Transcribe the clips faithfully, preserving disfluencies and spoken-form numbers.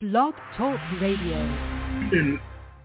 Blog Talk Radio. And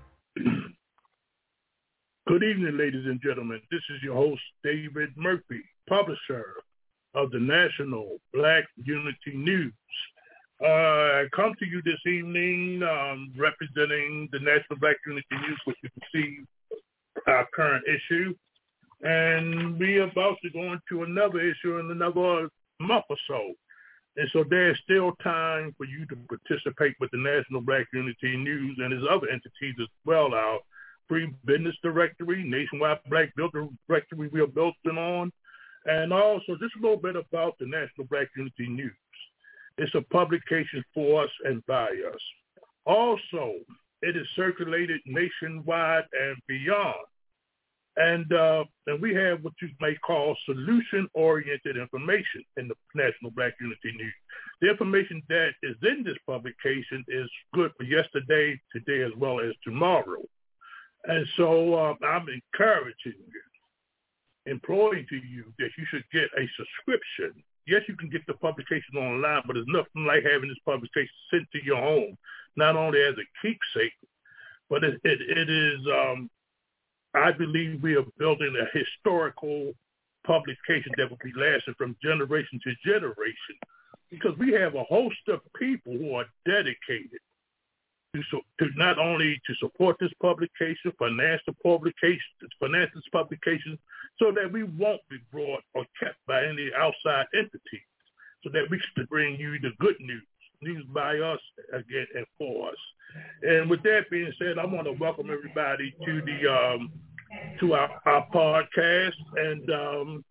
good evening, ladies and gentlemen. This is your host, David Murphy, publisher of the National Black Unity News. Uh, I come to you this evening um, representing the National Black Unity News, which you can see our current issue. And we're about to go into another issue in another month or so. And so there's still time for you to participate with the National Black Unity News and its other entities as well. Our Free Business Directory, Nationwide Black Builder Directory we are building on. And also just a little bit about the National Black Unity News. It's a publication for us and by us. Also, it is circulated nationwide and beyond. And uh, and we have what you may call solution-oriented information in the National Black Unity News. The information that is in this publication is good for yesterday, today, as well as tomorrow. And so uh, I'm encouraging you, imploring to you that you should get a subscription. Yes, you can get the publication online, but there's nothing like having this publication sent to your home, not only as a keepsake, but it, it, it is... Um, I believe we are building a historical publication that will be lasting from generation to generation, because we have a host of people who are dedicated to, to not only to support this publication, finance the publication, finance this publication, so that we won't be brought or kept by any outside entities, so that we can bring you the good news, news by us again and for us. And with that being said, I want to welcome everybody to the um, to our, our podcast, and um,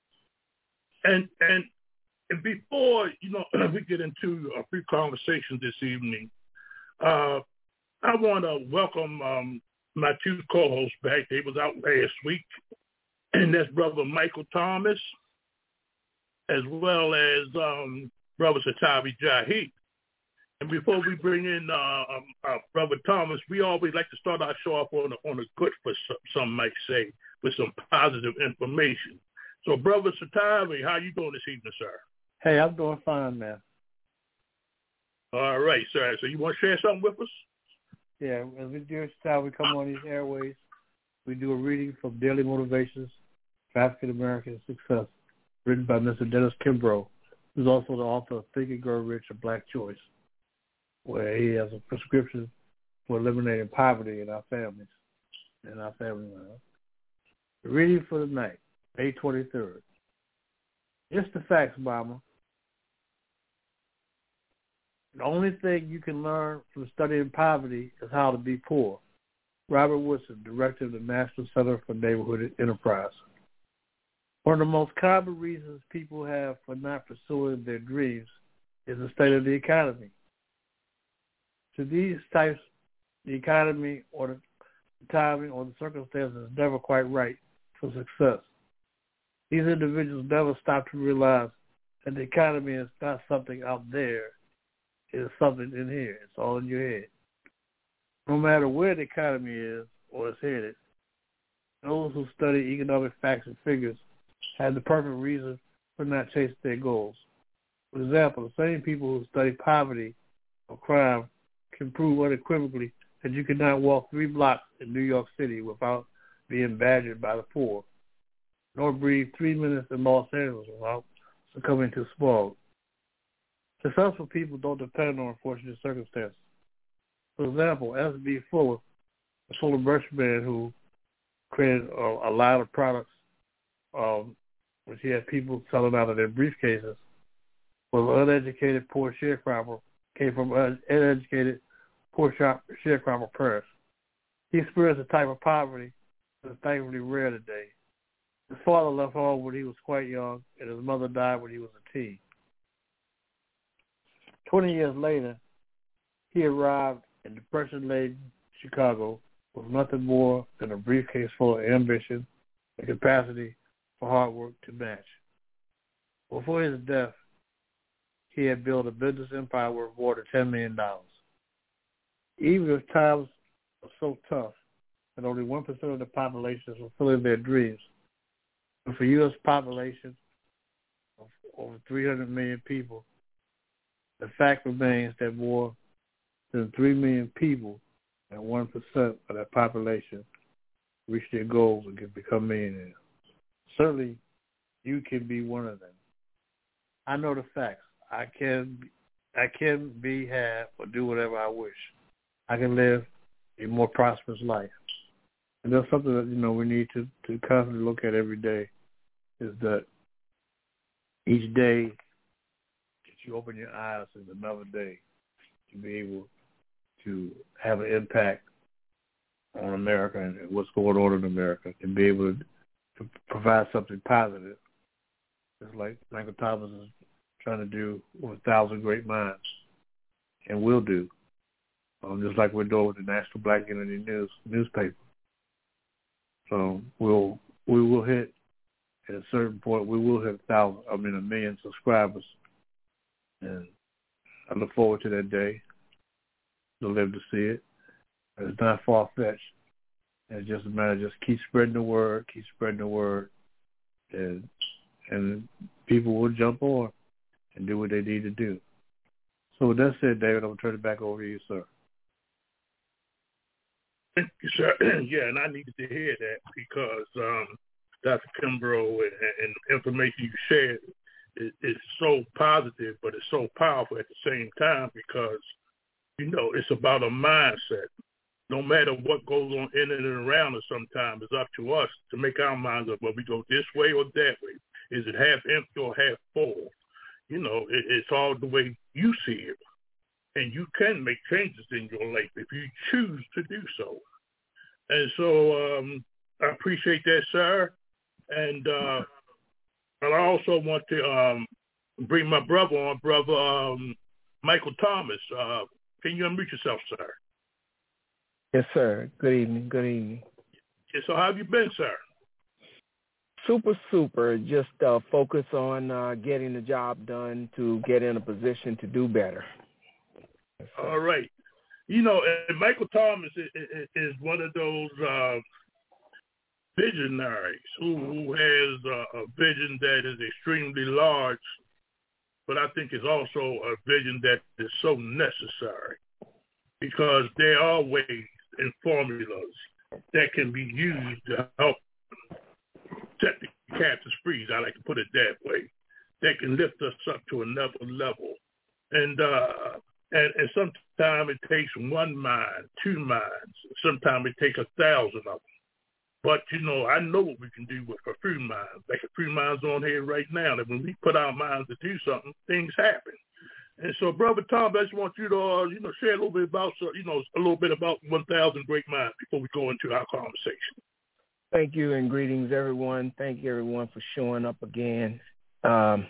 and and and before you know we get into a few conversations this evening, uh, I want to welcome um, my two co-hosts back. They was out last week, and that's Brother Michael Thomas, as well as um, Brother Satavi Jahi. And before we bring in uh, um, uh, Brother Thomas, we always like to start our show off on a, on a good, for some, some might say, with some positive information. So, Brother Satavi, how you doing this evening, sir? Hey, I'm doing fine, man. All right, sir. So you want to share something with us? Yeah, as we do each time we come on these airways, we do a reading from Daily Motivations for African American Success, written by Mister Dennis Kimbrough, who's also the author of Think and Grow Rich, A Black Choice, where he has a prescription for eliminating poverty in our families, in our family lives. The reading for the night, May twenty-third. It's the facts, Mama. The only thing you can learn from studying poverty is how to be poor. Robert Woodson, director of the National Center for Neighborhood Enterprise. One of the most common reasons people have for not pursuing their dreams is the state of the economy. To these types, the economy or the timing or the circumstances is never quite right for success. These individuals never stop to realize that the economy is not something out there. It is something in here. It's all in your head. No matter where the economy is or is headed, those who study economic facts and figures have the perfect reason for not chasing their goals. For example, the same people who study poverty or crime can prove unequivocally that you cannot walk three blocks in New York City without being badgered by the poor, nor breathe three minutes in Los Angeles without succumbing to smog. Successful people don't depend on unfortunate circumstances. For example, S B Fuller, a solar merchant man who created a, a line of products, um, which he had people selling out of their briefcases, was an uneducated, poor sharecropper, came from an uneducated, poor sharecropper parents. He experienced a type of poverty that is thankfully rare today. His father left home when he was quite young, and his mother died when he was a teen. Twenty years later, he arrived in depression-laden Chicago with nothing more than a briefcase full of ambition and capacity for hard work to match. Before his death, he had built a business empire worth more than ten million dollars. Even if times are so tough that only one percent of the population is fulfilling their dreams, but for U S population of over three hundred million people, the fact remains that more then three million people and one percent of that population reach their goals and can become millionaires. Certainly, you can be one of them. I know the facts. I can, I can be, have, or do whatever I wish. I can live a more prosperous life. And that's something that, you know, we need to, to constantly look at every day, is that each day that you open your eyes is another day to be able to have an impact on America and what's going on in America, and be able to, to provide something positive. Just like Michael Thomas is trying to do with a thousand great minds, and will do. Um, just like we're doing with the National Black Unity News newspaper. So we'll we will hit at a certain point. We will hit a thousand. I mean, a million subscribers, and I look forward to that day. To live to see it. It's not far fetched. It's just a matter of just keep spreading the word, keep spreading the word, and and people will jump on and do what they need to do. So with that said, David, I'm gonna turn it back over to you, sir. Thank you, sir. Yeah, and I needed to hear that because um, Doctor Kimbrough and, and the information you shared is, is so positive, but it's so powerful at the same time because, you know, it's about a mindset. No matter what goes on in and around us sometimes, it's up to us to make our minds up whether we go this way or that way. Is it half empty or half full? You know, it, it's all the way you see it. And you can make changes in your life if you choose to do so. And so um, I appreciate that, sir. And uh, I also want to um, bring my brother on, brother um, Michael Thomas. Uh, can you unmute yourself, sir? Yes, sir. Good evening. Good evening. Yeah, so how have you been, sir? Super, super. Just uh, focus on uh, getting the job done to get in a position to do better. Yes, all right. You know, and Michael Thomas is, is one of those uh, visionaries who, who has a, a vision that is extremely large, but I think it's also a vision that is so necessary because there are ways and formulas that can be used to help set the captives free, I like to put it that way, that can lift us up to another level. And uh, and, and sometimes it takes one mind, two minds. Sometimes it takes a thousand of them. But, you know, I know what we can do with a few minds. Like a few minds on here right now, that when we put our minds to do something, things happen. And so, Brother Tom, I just want you to, uh, you know, share a little bit about, you know, a little bit about one thousand Great Minds before we go into our conversation. Thank you and greetings, everyone. Thank you, everyone, for showing up again. Um,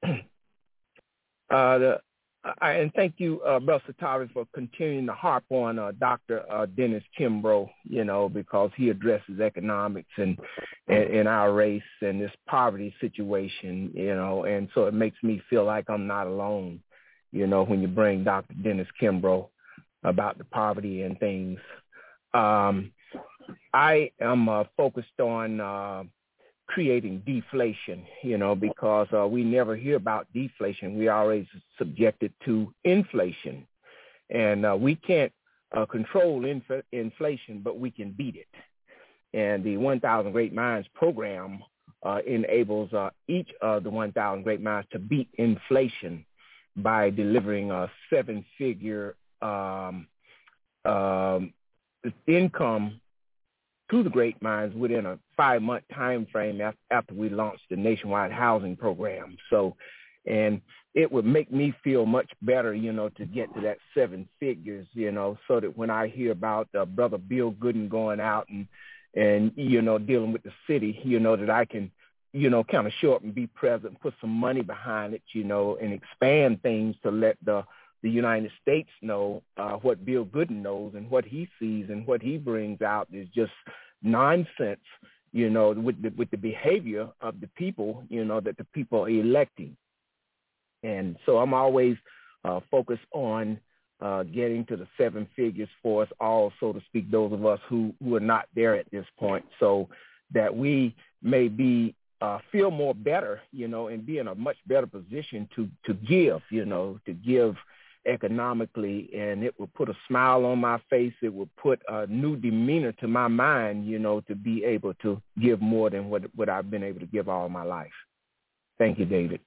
uh, the, I, and thank you, uh, Brother Satari, for continuing to harp on uh, Doctor Uh, Dennis Kimbrough, you know, because he addresses economics and in our race and this poverty situation, you know, and so it makes me feel like I'm not alone, you know, when you bring Doctor Dennis Kimbrough about the poverty and things. Um, I am uh, focused on uh, creating deflation, you know, because uh, we never hear about deflation. We are always subjected to inflation. And uh, we can't uh, control inf- inflation, but we can beat it. And the one thousand Great Minds program uh, enables uh, each of the one thousand Great Minds to beat inflation by delivering a seven-figure um, um, income to the Great Minds within a five-month time frame after we launched the nationwide housing program. So, and it would make me feel much better, you know, to get to that seven figures, you know, so that when I hear about uh, Brother Bill Gooden going out and, and, you know, dealing with the city, you know, that I can, you know, kind of show up and be present, put some money behind it, you know, and expand things to let the the United States know uh, what Bill Gooden knows, and what he sees and what he brings out is just nonsense, you know, with the, with the behavior of the people, you know, that the people are electing. And so I'm always uh, focused on uh, getting to the seven figures for us all, so to speak, those of us who, who are not there at this point, so that we may be uh, feel more better, you know, and be in a much better position to, to give, you know, to give economically, and it would put a smile on my face. It would put a new demeanor to my mind, you know, to be able to give more than what, what I've been able to give all my life. Thank you, David.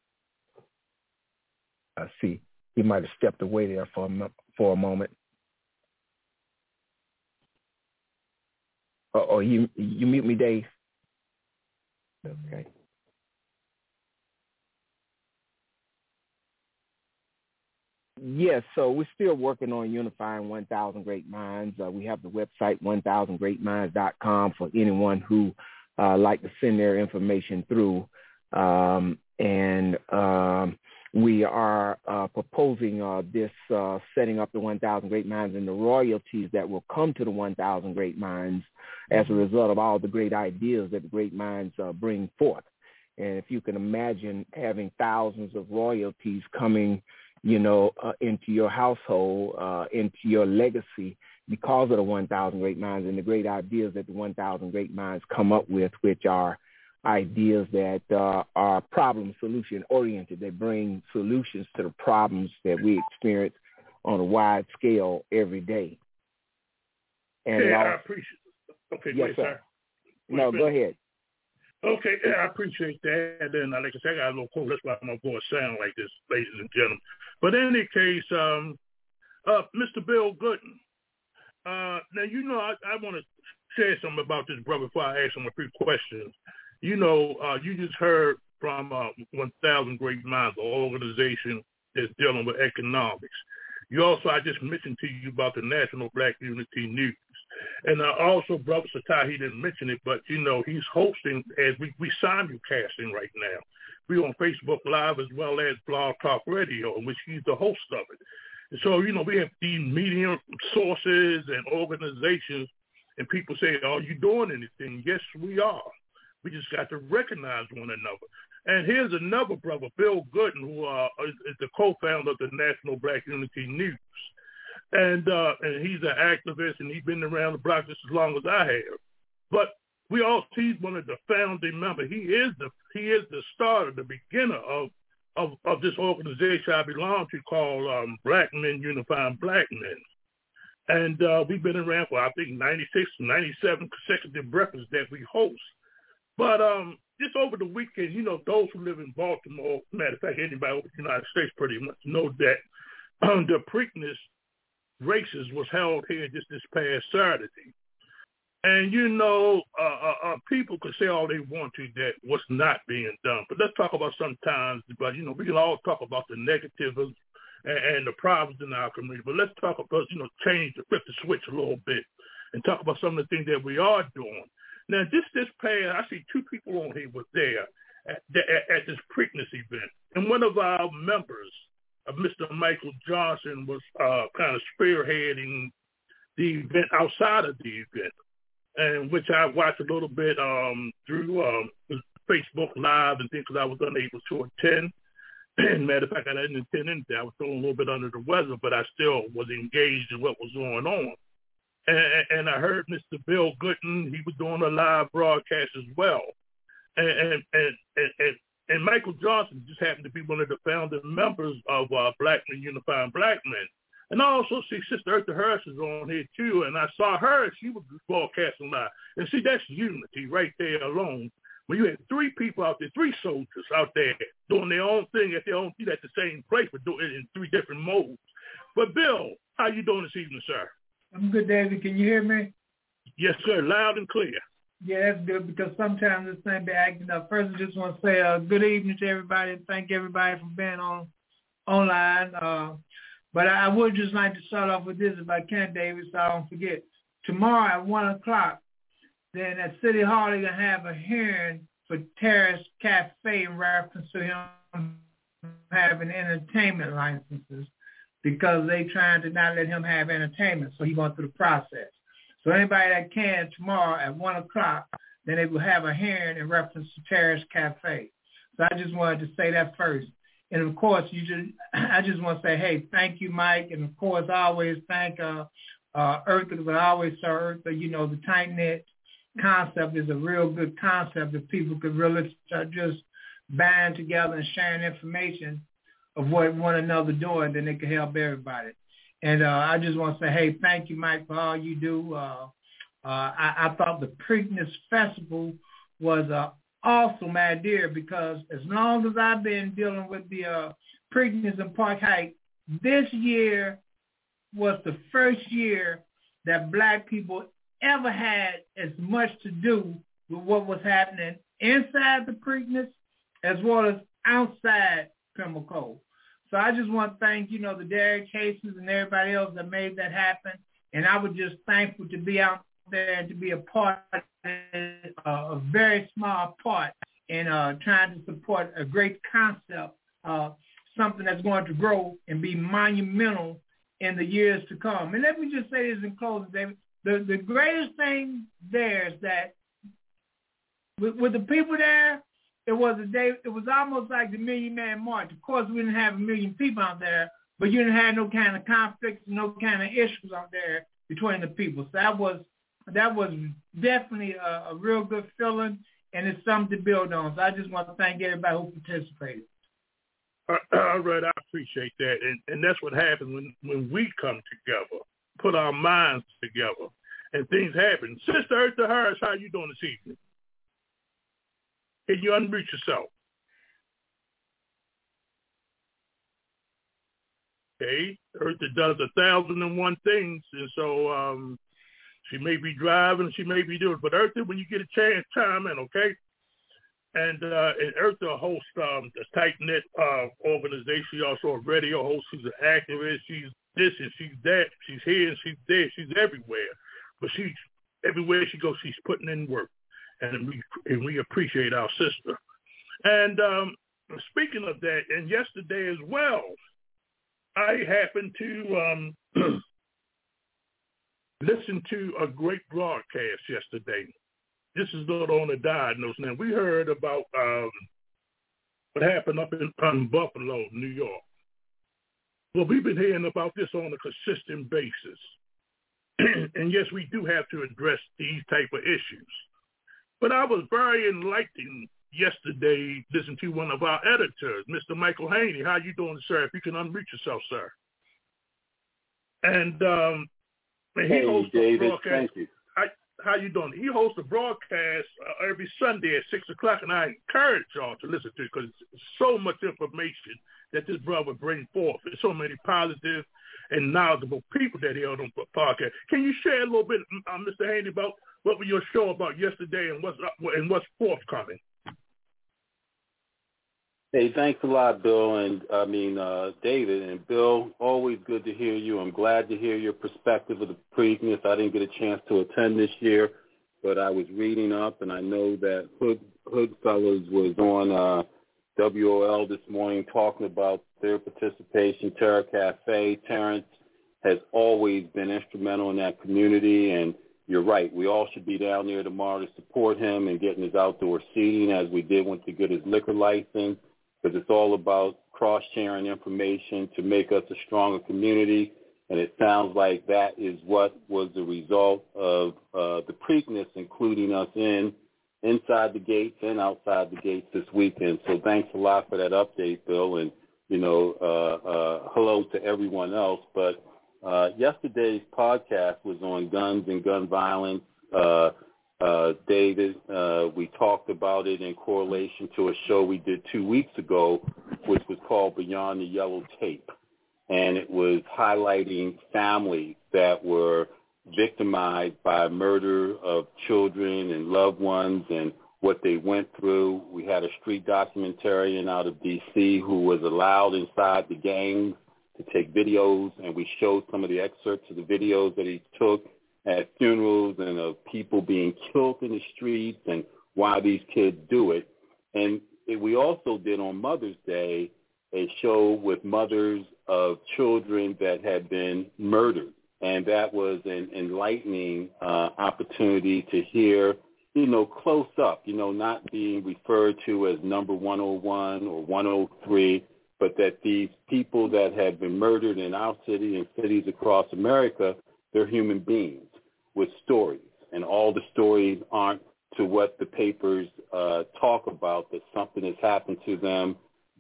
I see. He might have stepped away there for a, for a moment. Oh, oh, you you mute me, Dave. Okay. Yes, so we're still working on unifying one thousand Great Minds. Uh, we have the website one thousand great minds dot com for anyone who uh, like to send their information through. Um, and um, we are uh, proposing uh, this uh, setting up the one thousand Great Minds and the royalties that will come to the one thousand Great Minds as a result of all the great ideas that the Great Minds uh, bring forth. And if you can imagine having thousands of royalties coming, you know, uh, into your household, uh, into your legacy because of the one thousand Great Minds and the great ideas that the one thousand Great Minds come up with, which are ideas that uh, are problem solution oriented. They bring solutions to the problems that we experience on a wide scale every day. And yeah, also, I appreciate it. Okay, yes, wait, sir. sir. Wait, No, wait. go ahead. Okay, yeah, I appreciate that. And then, like I said, I got a little cold. That's why my voice sound like this, ladies and gentlemen. But in any case, um, uh, Mister Bill Gooden, uh, now, you know, I, I want to share something about this brother before I ask him a few questions. You know, uh, you just heard from uh, one thousand Great Minds, an organization that's dealing with economics. You also, I just mentioned to you about the National Black Unity News. And uh, also, Brother Satai, he didn't mention it, but, you know, he's hosting, as we, we simulcasting right now. We're on Facebook Live as well as Blog Talk Radio, in which he's the host of it. And so, you know, we have these media sources and organizations, and people say, are you doing anything? Yes, we are. We just got to recognize one another. And here's another brother, Bill Gooden, who uh, is, is the co-founder of the National Black Unity News. And uh, and he's an activist, and he's been around the block just as long as I have. But we all he's one of the founding members. He is the he is the starter, the beginner of of, of this organization I belong to called um, Black Men Unifying Black Men. And uh, we've been around for, I think, ninety-six, ninety-seven consecutive breakfasts that we host. But um, just over the weekend, you know, those who live in Baltimore, matter of fact, anybody over the United States pretty much know that um, the Preakness races was held here just this past Saturday. And, you know, uh, uh, uh, people could say all they want to that what's not being done. But let's talk about sometimes, but, you know, we can all talk about the negatives and, and the problems in our community. But let's talk about, you know, change, the flip the switch a little bit and talk about some of the things that we are doing. Now, just this past, I see two people on here was there at, at, at this Preakness event. And one of our members, uh, Mister Michael Johnson, was uh, kind of spearheading the event outside of the event, and which I watched a little bit um, through um, Facebook Live and things because I was unable to attend. And matter of fact, I didn't attend anything. I was feeling a little bit under the weather, but I still was engaged in what was going on. And, and I heard Mister Bill Gooden, he was doing a live broadcast as well. And and, and, and, and Michael Johnson just happened to be one of the founding members of uh, Black Men Unifying Black Men. And I also see Sister Eartha Harris is on here too, and I saw her, she was broadcasting live. And see, that's unity right there alone. When you had three people out there, three soldiers out there doing their own thing at their own feet at the same place, but doing it in three different modes. But Bill, how you doing this evening, sir? I'm good, David. Can you hear me? Yes, sir. Loud and clear. Yeah, that's good because sometimes this thing be acting up. First, I just want to say uh, good evening to everybody and thank everybody for being on online. Uh, but I, I would just like to start off with this if I can, David, so I don't forget. Tomorrow at one o'clock, then at City Hall, they're going to have a hearing for Terrace Cafe in reference to him having entertainment licenses, because they trying to not let him have entertainment, so he's going through the process. So anybody that can tomorrow at one o'clock, then they will have a hearing in reference to Terrace Cafe. So I just wanted to say that first. And of course, you just, I just want to say, hey, thank you, Mike. And of course, I always thank uh, uh, Eartha, because I always saw Eartha, you know, the tight-knit concept is a real good concept if people could really start just band together and sharing information. of what one another doing, then it can help everybody. And uh, I just want to say, hey, thank you, Mike, for all you do. Uh, uh, I, I thought the Preakness Festival was an awesome idea because as long as I've been dealing with the uh, Preakness in Park Heights, this year was the first year that black people ever had as much to do with what was happening inside the Preakness as well as outside Pimlico. So I just want to thank, you know, the Derek Cases and everybody else that made that happen. And I was just thankful to be out there and to be a part, uh, a very small part in uh, trying to support a great concept, uh, something that's going to grow and be monumental in the years to come. And let me just say this in closing, David. The, the greatest thing there is that with, with the people there, it was a day. It was almost like the Million Man March. Of course, we didn't have a million people out there, but you didn't have no kind of conflicts, no kind of issues out there between the people. So that was that was definitely a, a real good feeling, and it's something to build on. So I just want to thank everybody who participated. All right, I appreciate that, and and that's what happens when when we come together, put our minds together, and things happen. Sister Eartha Harris, how you doing this evening? Can you unmute yourself? Okay, Eartha does a thousand and one things, and so um, she may be driving, she may be doing. But Eartha, when you get a chance, chime in, okay? And uh, and Eartha hosts um, a tight-knit uh, organization. She's also a radio host. She's an activist. She's this and she's that. She's here and she's there. She's everywhere. But she's everywhere she goes, she's putting in work. And we and we appreciate our sister. And um, speaking of that, and yesterday as well, I happened to um, listen to a great broadcast yesterday. This is not on the diagnose. Now, we heard about um, what happened up in um, Buffalo, New York. Well, we've been hearing about this on a consistent basis. And yes, we do have to address these type of issues. But I was very enlightened yesterday listening to one of our editors, Mister Michael Haney. How you doing, sir? If you can unmute yourself, sir. And, um, and he hey, hosts David, a broadcast. Thank you. How, how you doing? He hosts a broadcast uh, every Sunday at six o'clock, and I encourage y'all to listen to it because it's so much information that this brother brings forth. There's so many positive and knowledgeable people that he on the podcast. Can you share a little bit, uh, Mister Haney, about what was your show about yesterday and what's up, and what's forthcoming? Hey, thanks a lot, Bill, and I mean, uh, David. And Bill, always good to hear you. I'm glad to hear your perspective of the Preakness. I didn't get a chance to attend this year, but I was reading up, and I know that Hood, Hood Fellows was on uh, W O L this morning talking about their participation. Terra Cafe, Terrence has always been instrumental in that community, and you're right. We all should be down there tomorrow to support him and getting his outdoor seating as we did when to get his liquor license, because it's all about cross-sharing information to make us a stronger community. And it sounds like that is what was the result of uh, the Preakness, including us in inside the gates and outside the gates this weekend. So thanks a lot for that update, Bill. And, you know, uh, uh, hello to everyone else. But Uh, yesterday's podcast was on guns and gun violence. Uh, uh, David, uh, we talked about it in correlation to a show we did two weeks ago, which was called Beyond the Yellow Tape. And it was highlighting families that were victimized by murder of children and loved ones and what they went through. We had a street documentarian out of D C who was allowed inside the gangs to take videos, and we showed some of the excerpts of the videos that he took at funerals and of people being killed in the streets and why these kids do it. And it, we also did on Mother's Day a show with mothers of children that had been murdered, and that was an enlightening uh, opportunity to hear, you know, close up, you know, not being referred to as number one oh one or one oh three, but that these people that have been murdered in our city and cities across America, they're human beings with stories. And all the stories aren't to what the papers uh, talk about, that something has happened to them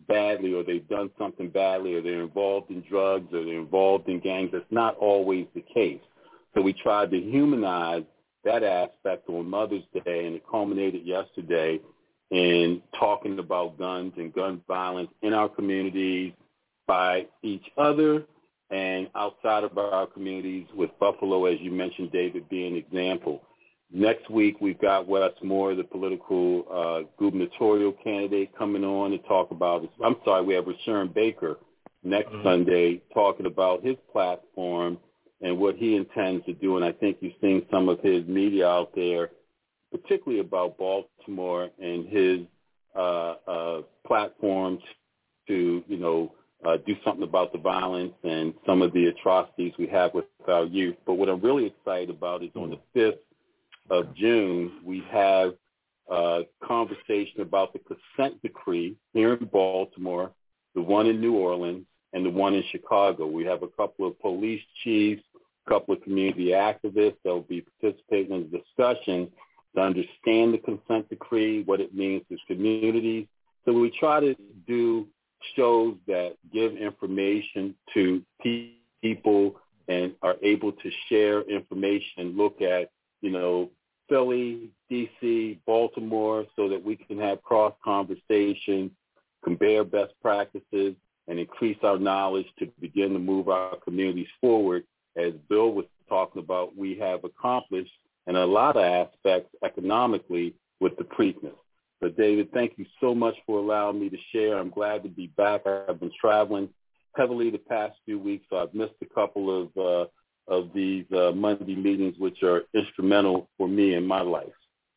badly or they've done something badly or they're involved in drugs or they're involved in gangs. That's not always the case. So we tried to humanize that aspect on Mother's Day, and it culminated yesterday in talking about guns and gun violence in our communities by each other and outside of our communities, with Buffalo, as you mentioned, David, being an example. Next week, we've got Wes Moore, the political uh, gubernatorial candidate, coming on to talk about, I'm sorry, we have Rashawn Baker next mm-hmm. Sunday talking about his platform and what he intends to do. And I think you've seen some of his media out there, particularly about Baltimore and his uh, uh, platforms to, you know, uh, do something about the violence and some of the atrocities we have with our youth. But what I'm really excited about is on the fifth of June, we have a conversation about the consent decree here in Baltimore, the one in New Orleans, and the one in Chicago. We have a couple of police chiefs, a couple of community activists that will be participating in the discussion to understand the consent decree, what it means to communities. So we try to do shows that give information to people and are able to share information, look at, you know, Philly, D C, Baltimore, so that we can have cross conversations, compare best practices, and increase our knowledge to begin to move our communities forward. As Bill was talking about, we have accomplished in a lot of aspects economically with the Preakness. So, David, thank you so much for allowing me to share. I'm glad to be back. I've been traveling heavily the past few weeks, so I've missed a couple of uh, of these uh, Monday meetings, which are instrumental for me in my life.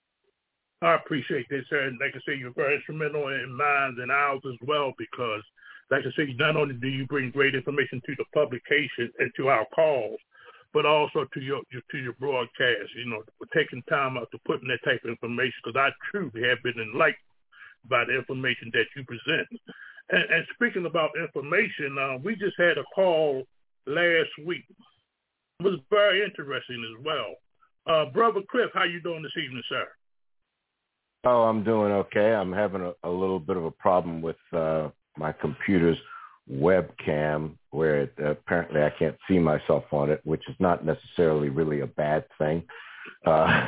I appreciate this, sir. And like I say, you're very instrumental in mine and ours as well, because, like I say, not only do you bring great information to the publication and to our calls, but also to your, your to your broadcast, you know, for taking time out to put in that type of information, because I truly have been enlightened by the information that you present. And, and speaking about information, uh, we just had a call last week. It was very interesting as well. Uh, Brother Chris, how you doing this evening, sir? Oh, I'm doing okay. I'm having a, a little bit of a problem with uh, my computer's webcam, where it, uh, apparently I can't see myself on it, which is not necessarily really a bad thing. Uh,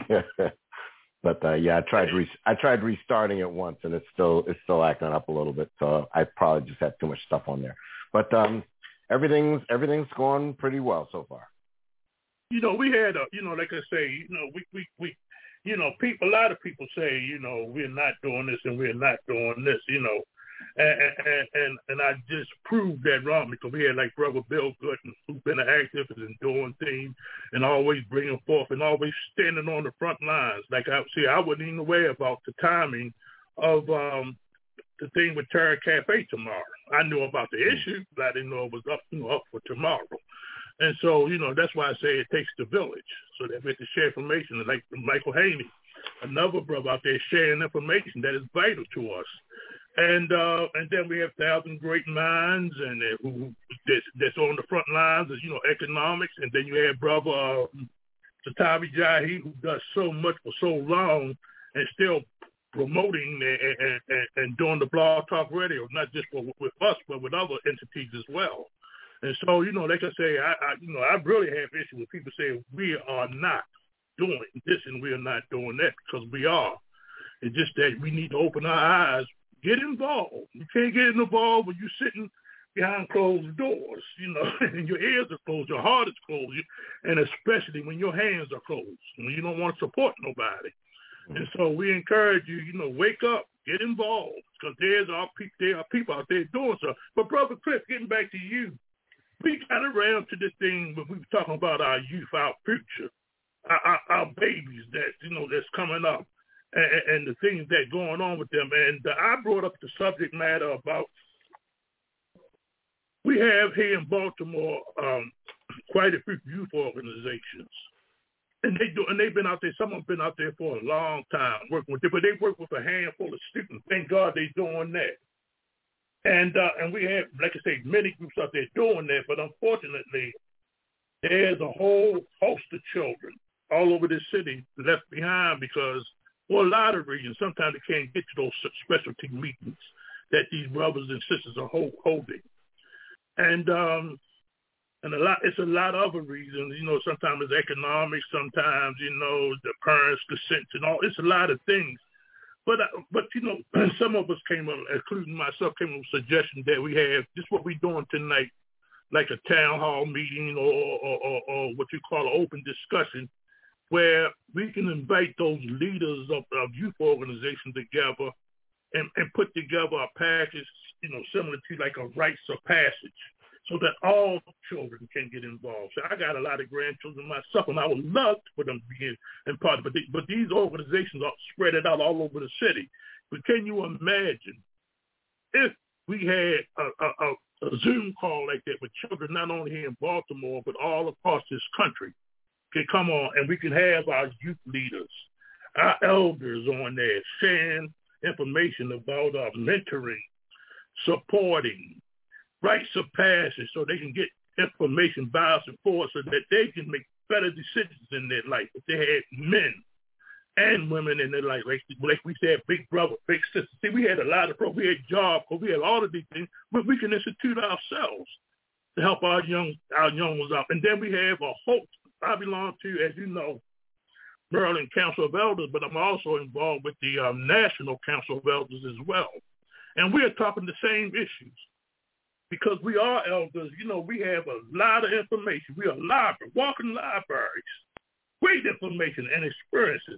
but uh, yeah, I tried re- I tried restarting it once, and it's still it's still acting up a little bit. So I probably just have too much stuff on there. But um, everything's everything's going pretty well so far. You know, we had a, you know, like I say, you know, we we we. You know, people. A lot of people say, you know, we're not doing this and we're not doing this. You know, and and and, and I just proved that wrong, because we had like Brother Bill Gooden, who's been an activist and doing things and always bringing forth and always standing on the front lines. Like I see, I wasn't even aware about the timing of um, the thing with Terror Cafe tomorrow. I knew about the issue, but I didn't know it was up, you know, up for tomorrow. And so, you know, that's why I say it takes the village, so that we can share information. Like Michael Haney, another brother out there sharing information that is vital to us. And uh, and then we have Thousand Great Minds, and uh, who that's, that's on the front lines of, you know, economics. And then you have Brother uh, Satabi Jahi, who does so much for so long and still promoting and, and, and, and doing the Blog Talk Radio, not just for, with us, but with other entities as well. And so, you know, like I say, I, I you know, I really have issues with people saying we are not doing this and we are not doing that, because we are. It's just that we need to open our eyes, get involved. You can't get involved when you're sitting behind closed doors, you know, and your ears are closed, your heart is closed, and especially when your hands are closed, when you don't want to support nobody. And so we encourage you, you know, wake up, get involved, because there's our people, there are people out there doing so. But Brother Chris, getting back to you, we got around to this thing when we were talking about our youth, our future, our, our, our babies that, you know, that's coming up, and, and the things that going on with them. And uh, I brought up the subject matter about, we have here in Baltimore um, quite a few youth organizations. And they do, and they've been out there. Some have been out there for a long time working with them, but they work with a handful of students. Thank God they're doing that. And uh, and we have, like I say, many groups out there doing that. But unfortunately, there's a whole host of children all over this city left behind because, for a lot of reasons, sometimes they can't get to those specialty meetings. that these brothers and sisters are hold, holding. And um, and a lot, it's a lot of other reasons. You know, sometimes it's economics, sometimes, you know, the parents' consent and all. It's a lot of things. But, uh, but you know, some of us came up, including myself, came up with a suggestion that we have, just what we're doing tonight, like a town hall meeting or, or, or, or what you call an open discussion, where we can invite those leaders of, of youth organizations together and, and put together a package, you know, similar to like a rites of passage, so that all children can get involved. So I got a lot of grandchildren myself, and I would love for them to be in, in part of it. But, they, but these organizations are spread it out all over the city. But can you imagine if we had a, a, a Zoom call like that with children not only here in Baltimore, but all across this country can come on, and we can have our youth leaders, our elders on there sharing information about uh, mentoring, supporting, rites of passage, so they can get information, bias and force, so that they can make better decisions in their life. If they had men and women in their life, like, like we said, big brother, big sister. See, we had a lot of programs. We had Job Corps, we had all of these things, but we can institute ourselves to help our young our young ones out. And then we have a hope. I belong to, as you know, Maryland Council of Elders, but I'm also involved with the um, National Council of Elders as well. And we're talking the same issues because we are elders. You know, we have a lot of information. We are library, walking libraries, great information and experiences.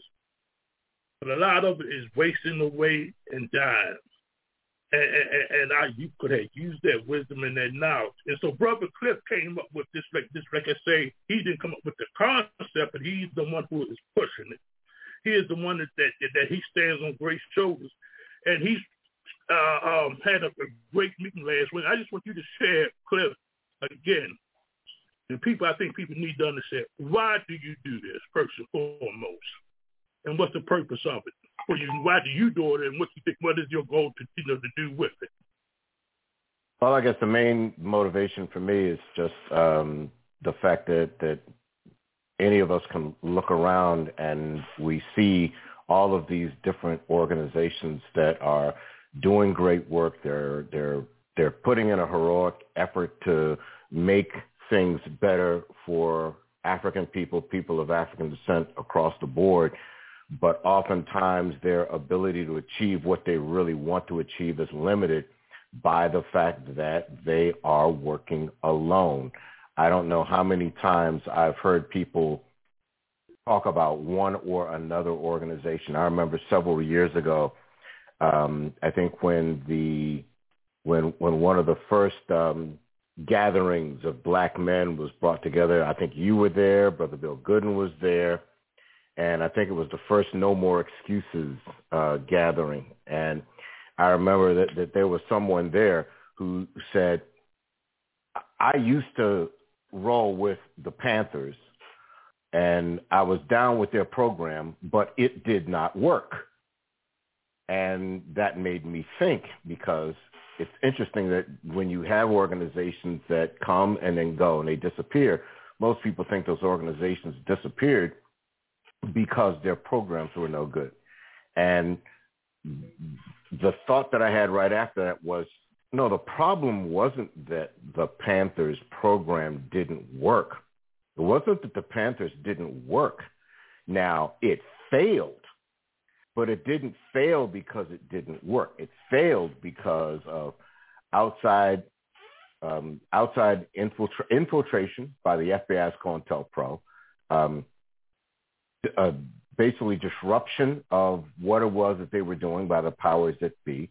But a lot of it is wasting away and dying. And, and, and our youth could have used that wisdom and that knowledge. And so Brother Cliff came up with this, like this, like I say, he didn't come up with the concept, but he's the one who is pushing it. He is the one that that, that he stands on great shoulders. And he's uh, um, had a, a great meeting last week. I just want you to share, Cliff, again. And people, I think people need to understand, why do you do this, first and foremost? And what's the purpose of it? For you, why do you do it, and what you think? What is your goal to, you know, to do with it? Well, I guess the main motivation for me is just um, the fact that that any of us can look around and we see all of these different organizations that are doing great work. They're they're they're putting in a heroic effort to make things better for African people, people of African descent across the board. But oftentimes their ability to achieve what they really want to achieve is limited by the fact that they are working alone. I don't know how many times I've heard people talk about one or another organization. I remember several years ago, um, I think when the when when one of the first um, gatherings of black men was brought together, I think you were there, Brother Bill Gooden was there. And I think it was the first No More Excuses uh, gathering. And I remember that, that there was someone there who said, I used to roll with the Panthers, and I was down with their program, but it did not work. And that made me think, because it's interesting that when you have organizations that come and then go and they disappear, most people think those organizations disappeared because their programs were no good. And the thought that I had right after that was, no, the problem wasn't that the Panthers program didn't work. It wasn't that the Panthers didn't work. Now, it failed, but it didn't fail because it didn't work. It failed because of outside um, outside infiltra- infiltration by the F B I's COINTELPRO, um, Uh, basically disruption of what it was that they were doing by the powers that be,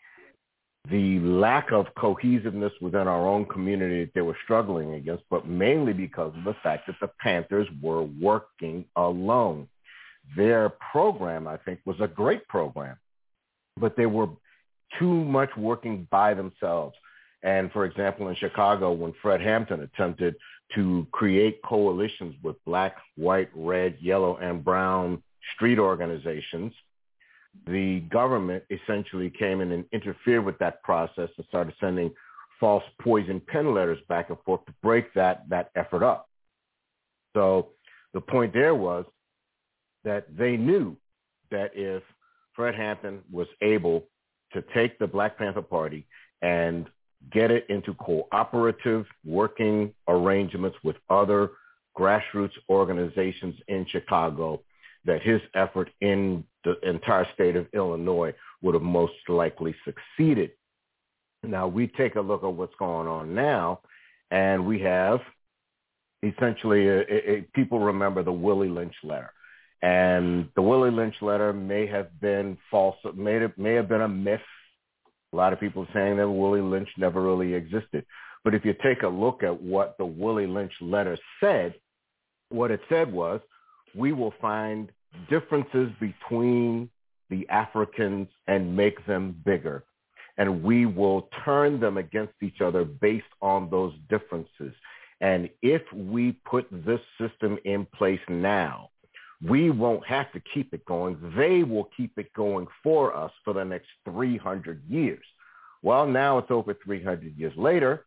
the lack of cohesiveness within our own community that they were struggling against, but mainly because of the fact that the Panthers were working alone. Their program, I think, was a great program, but they were too much working by themselves. And for example, in Chicago, when Fred Hampton attempted to create coalitions with black, white, red, yellow, and brown street organizations, the government essentially came in and interfered with that process and started sending false poison pen letters back and forth to break that, that effort up. So the point there was that they knew that if Fred Hampton was able to take the Black Panther Party and get it into cooperative working arrangements with other grassroots organizations in Chicago, that his effort in the entire state of Illinois would have most likely succeeded. Now, we take a look at what's going on now, and we have essentially, a, a, people remember the Willie Lynch letter. And the Willie Lynch letter may have been false, may have, may have been a myth. A lot of people saying that Willie Lynch never really existed. But if you take a look at what the Willie Lynch letter said, what it said was, we will find differences between the Africans and make them bigger. And we will turn them against each other based on those differences. And if we put this system in place now, we won't have to keep it going. They will keep it going for us for the next three hundred years. Well, now it's over three hundred years later.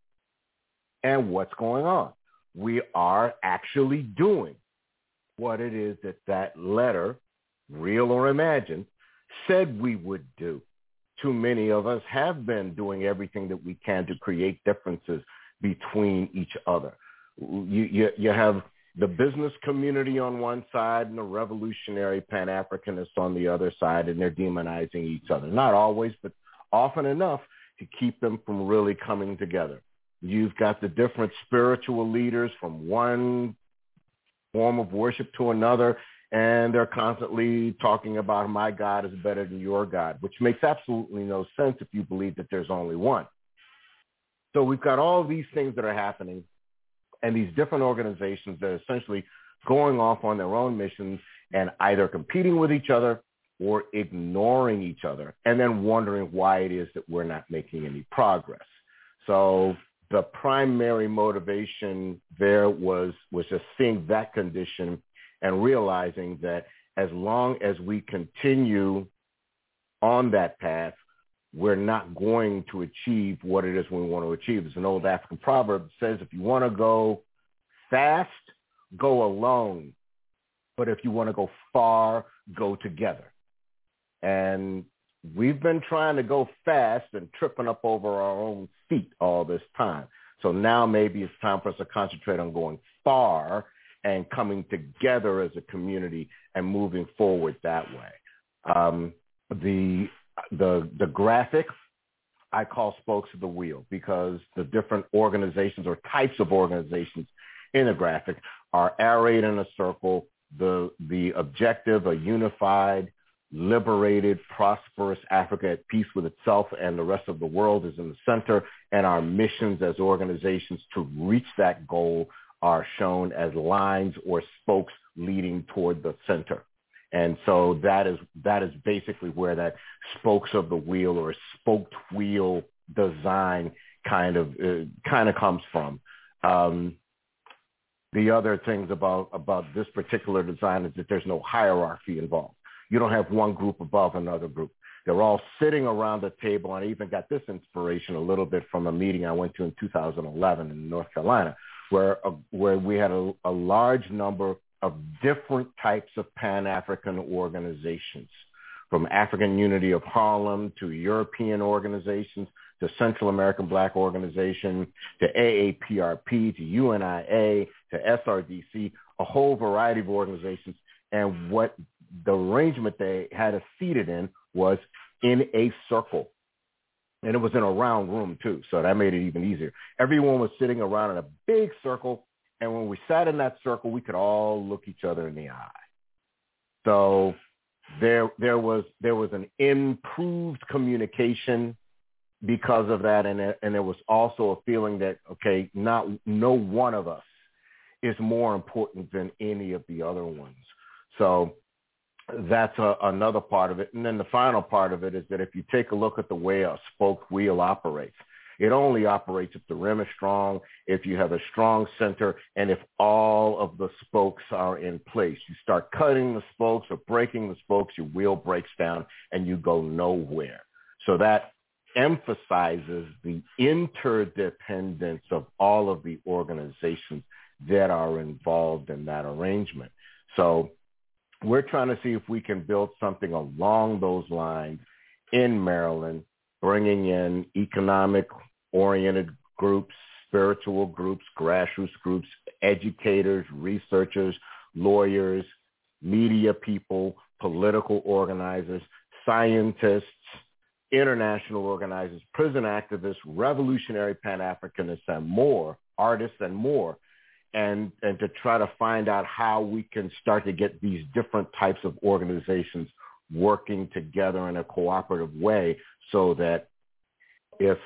And what's going on? We are actually doing what it is that that letter, real or imagined, said we would do. Too many of us have been doing everything that we can to create differences between each other. You, you, you have the business community on one side and the revolutionary Pan-Africanists on the other side, and they're demonizing each other. Not always, but often enough to keep them from really coming together. You've got the different spiritual leaders from one form of worship to another, and they're constantly talking about my God is better than your God, which makes absolutely no sense if you believe that there's only one. So we've got all these things that are happening, and these different organizations that are essentially going off on their own missions and either competing with each other or ignoring each other, and then wondering why it is that we're not making any progress. So the primary motivation there was, was just seeing that condition and realizing that as long as we continue on that path, we're not going to achieve what it is we want to achieve. There's an old African proverb that says, if you want to go fast, go alone. But if you want to go far, go together. And we've been trying to go fast and tripping up over our own feet all this time. So now maybe it's time for us to concentrate on going far and coming together as a community and moving forward that way. Um, the the the graphic I call spokes of the wheel, because the different organizations or types of organizations in the graphic are arrayed in a circle. The the objective, a unified, liberated, prosperous Africa at peace with itself and the rest of the world, is in the center, and our missions as organizations to reach that goal are shown as lines or spokes leading toward the center. And so that is that is basically where that spokes of the wheel or spoked wheel design kind of uh, kind of comes from. Um, the other things about about this particular design is that there's no hierarchy involved. You don't have one group above another group. They're all sitting around the table. And I even got this inspiration a little bit from a meeting I went to in two thousand eleven in North Carolina, where uh, where we had a, a large number of different types of Pan-African organizations, from African Unity of Harlem to European organizations to Central American Black Organization to A A P R P to U N I A to S R D C, a whole variety of organizations. And what the arrangement they had us seated in was in a circle. And it was in a round room too, so that made it even easier. Everyone was sitting around in a big circle, and when we sat in that circle, we could all look each other in the eye. So there, there was there was an improved communication because of that, and and there was also a feeling that, okay, not no one of us is more important than any of the other ones. So that's a, another part of it. And then the final part of it is that if you take a look at the way a spoke wheel operates, it only operates if the rim is strong, if you have a strong center, and if all of the spokes are in place. You start cutting the spokes or breaking the spokes, your wheel breaks down and you go nowhere. So that emphasizes the interdependence of all of the organizations that are involved in that arrangement. So we're trying to see if we can build something along those lines in Maryland bringing in economic-oriented groups, spiritual groups, grassroots groups, educators, researchers, lawyers, media people, political organizers, scientists, international organizers, prison activists, revolutionary Pan-Africanists, and more, artists and more, and, and to try to find out how we can start to get these different types of organizations working together in a cooperative way so that if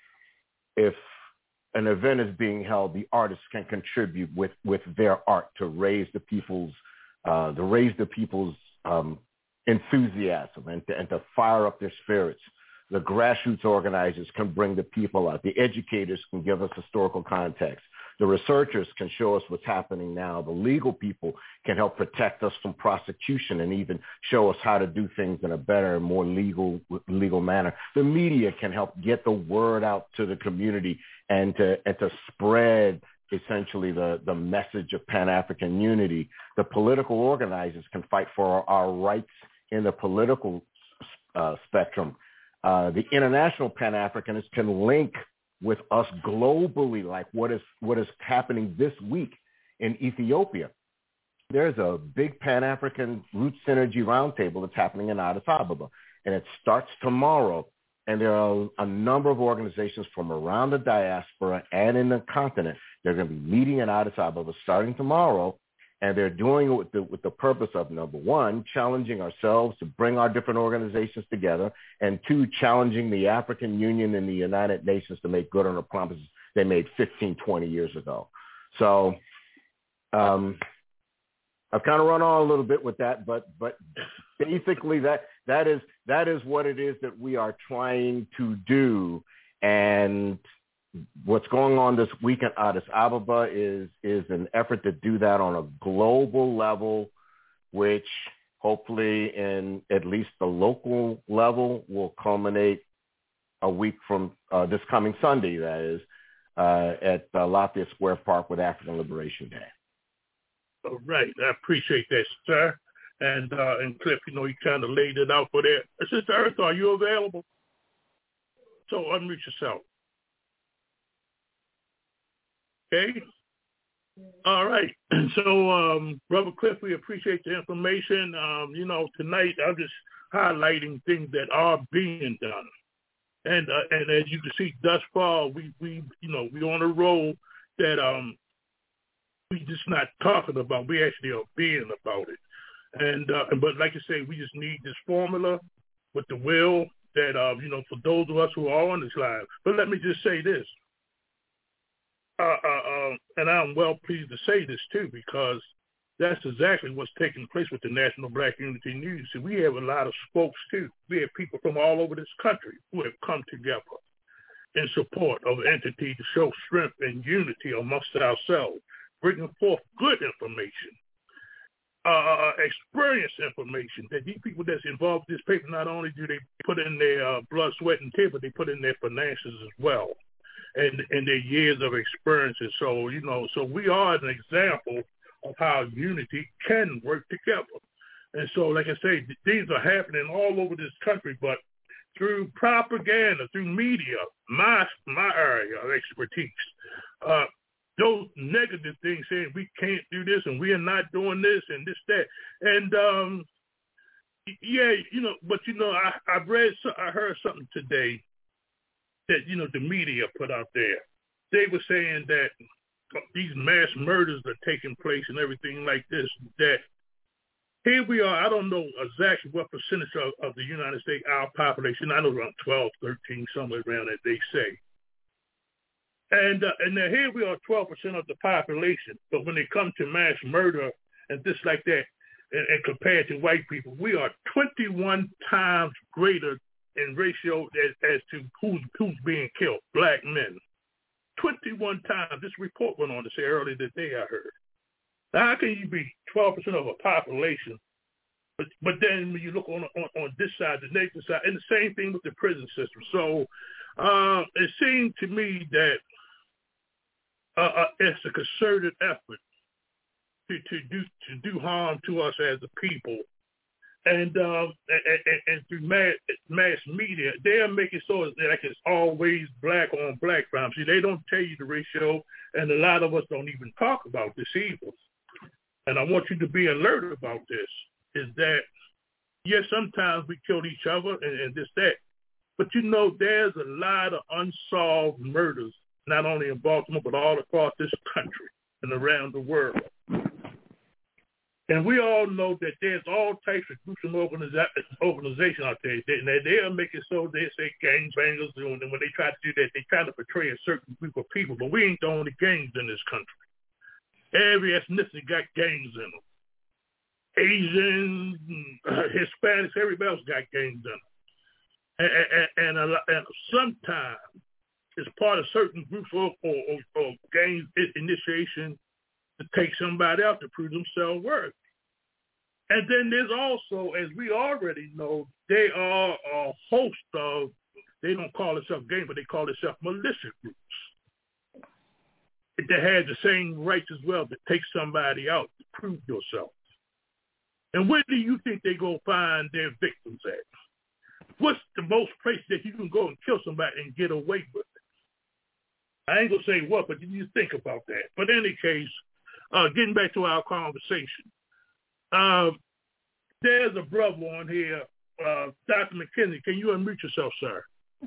if an event is being held, the artists can contribute with, with their art to raise the people's uh, to raise the people's um, enthusiasm and to, and to fire up their spirits. The grassroots organizers can bring the people out. The educators can give us historical context. The researchers can show us what's happening now. The legal people can help protect us from prosecution and even show us how to do things in a better and more legal legal manner. The media can help get the word out to the community and to and to spread essentially the, the message of Pan-African unity. The political organizers can fight for our, our rights in the political uh, spectrum. Uh, the international Pan-Africanists can link with us globally, like what is what is happening this week in Ethiopia. There's a big Pan-African Root Synergy Roundtable that's happening in Addis Ababa, and it starts tomorrow. And there are a number of organizations from around the diaspora and in the continent. They're going to be meeting in Addis Ababa starting tomorrow, and they're doing it with the, with the purpose of, number one, challenging ourselves to bring our different organizations together, and two, challenging the African Union and the United Nations to make good on the promises they made fifteen, twenty years ago. So um, I've kind of run on a little bit with that, but but basically that that is that is what it is that we are trying to do. And what's going on this week in Addis Ababa is is an effort to do that on a global level, which hopefully in at least the local level will culminate a week from uh, this coming Sunday, that is, uh, at uh, Lafayette Square Park with African Liberation Day. All right. I appreciate that, sir. And, uh, and Cliff, you know, you kind of laid it out for that. Sister Eartha, are you available? So unmute yourself. Okay. All right. So, um, Brother Cliff, we appreciate the information. Um, you know, tonight I'm just highlighting things that are being done. And uh, and as you can see, thus far, we, we you know, we're on a roll that um we just not talking about. We actually are being about it. And uh, but like I say, we just need this formula with the will that, uh, you know, for those of us who are on this line. But let me just say this. Uh, uh, uh, and I'm well pleased to say this, too, because that's exactly what's taking place with the National Black Unity News. See, we have a lot of spokes, too. We have people from all over this country who have come together in support of an entity to show strength and unity amongst ourselves, bringing forth good information, uh, experience information that these people that's involved in this paper, not only do they put in their uh, blood, sweat, and tears, but they put in their finances as well. And, and their years of experiences. So, you know, so we are an example of how unity can work together. And so, like I say, these are happening all over this country, but through propaganda, through media, my my area of expertise, uh, those negative things saying we can't do this and we are not doing this and this, that. And, um, yeah, you know, but, you know, I, I've read, I heard something today that, you know, the media put out there. They were saying that these mass murders are taking place and everything like this, that here we are, I don't know exactly what percentage of, of the United States, our population, I know around twelve, thirteen, somewhere around that they say. And uh, and then here we are, twelve percent of the population, but when it comes to mass murder and this like that, and, and compared to white people, we are twenty-one times greater in ratio as, as to who's, who's being killed, black men. twenty-one times. This report went on to say earlier today, I heard. Now, how can you be twelve percent of a population, but but then when you look on, on, on this side, the negative side, and the same thing with the prison system. So uh, it seemed to me that uh, uh, it's a concerted effort to, to, do, to do harm to us as a people. And, uh, and, and, and through mass, mass media, they're making so that like it's always black on black crime. See, they don't tell you the ratio, and a lot of us don't even talk about this either. And I want you to be alert about this, is that, yes, sometimes we kill each other and, and this, that. But, you know, there's a lot of unsolved murders, not only in Baltimore, but all across this country and around the world. And we all know that there's all types of groups and organiza- organizations out there. They, they'll make it so they say gangbangers, and when they try to do that, they try to portray a certain group of people. But we ain't the only gangs in this country. Every ethnicity got gangs in them. Asians, Hispanics, everybody else got gangs in them. And, and, and, a, and sometimes it's part of certain groups or, or, or, or gang initiation to take somebody out to prove themselves worthy. And then there's also, as we already know, they are a host of, they don't call themselves gang, but they call themselves militia groups. That has the same rights as well to take somebody out to prove yourself. And where do you think they go find their victims at? What's the most place that you can go and kill somebody and get away with it? I ain't going to say what, but you think about that. But in any case, uh, getting back to our conversation, uh, there's a brother on here, uh, Doctor McKenzie. Can you unmute yourself, sir?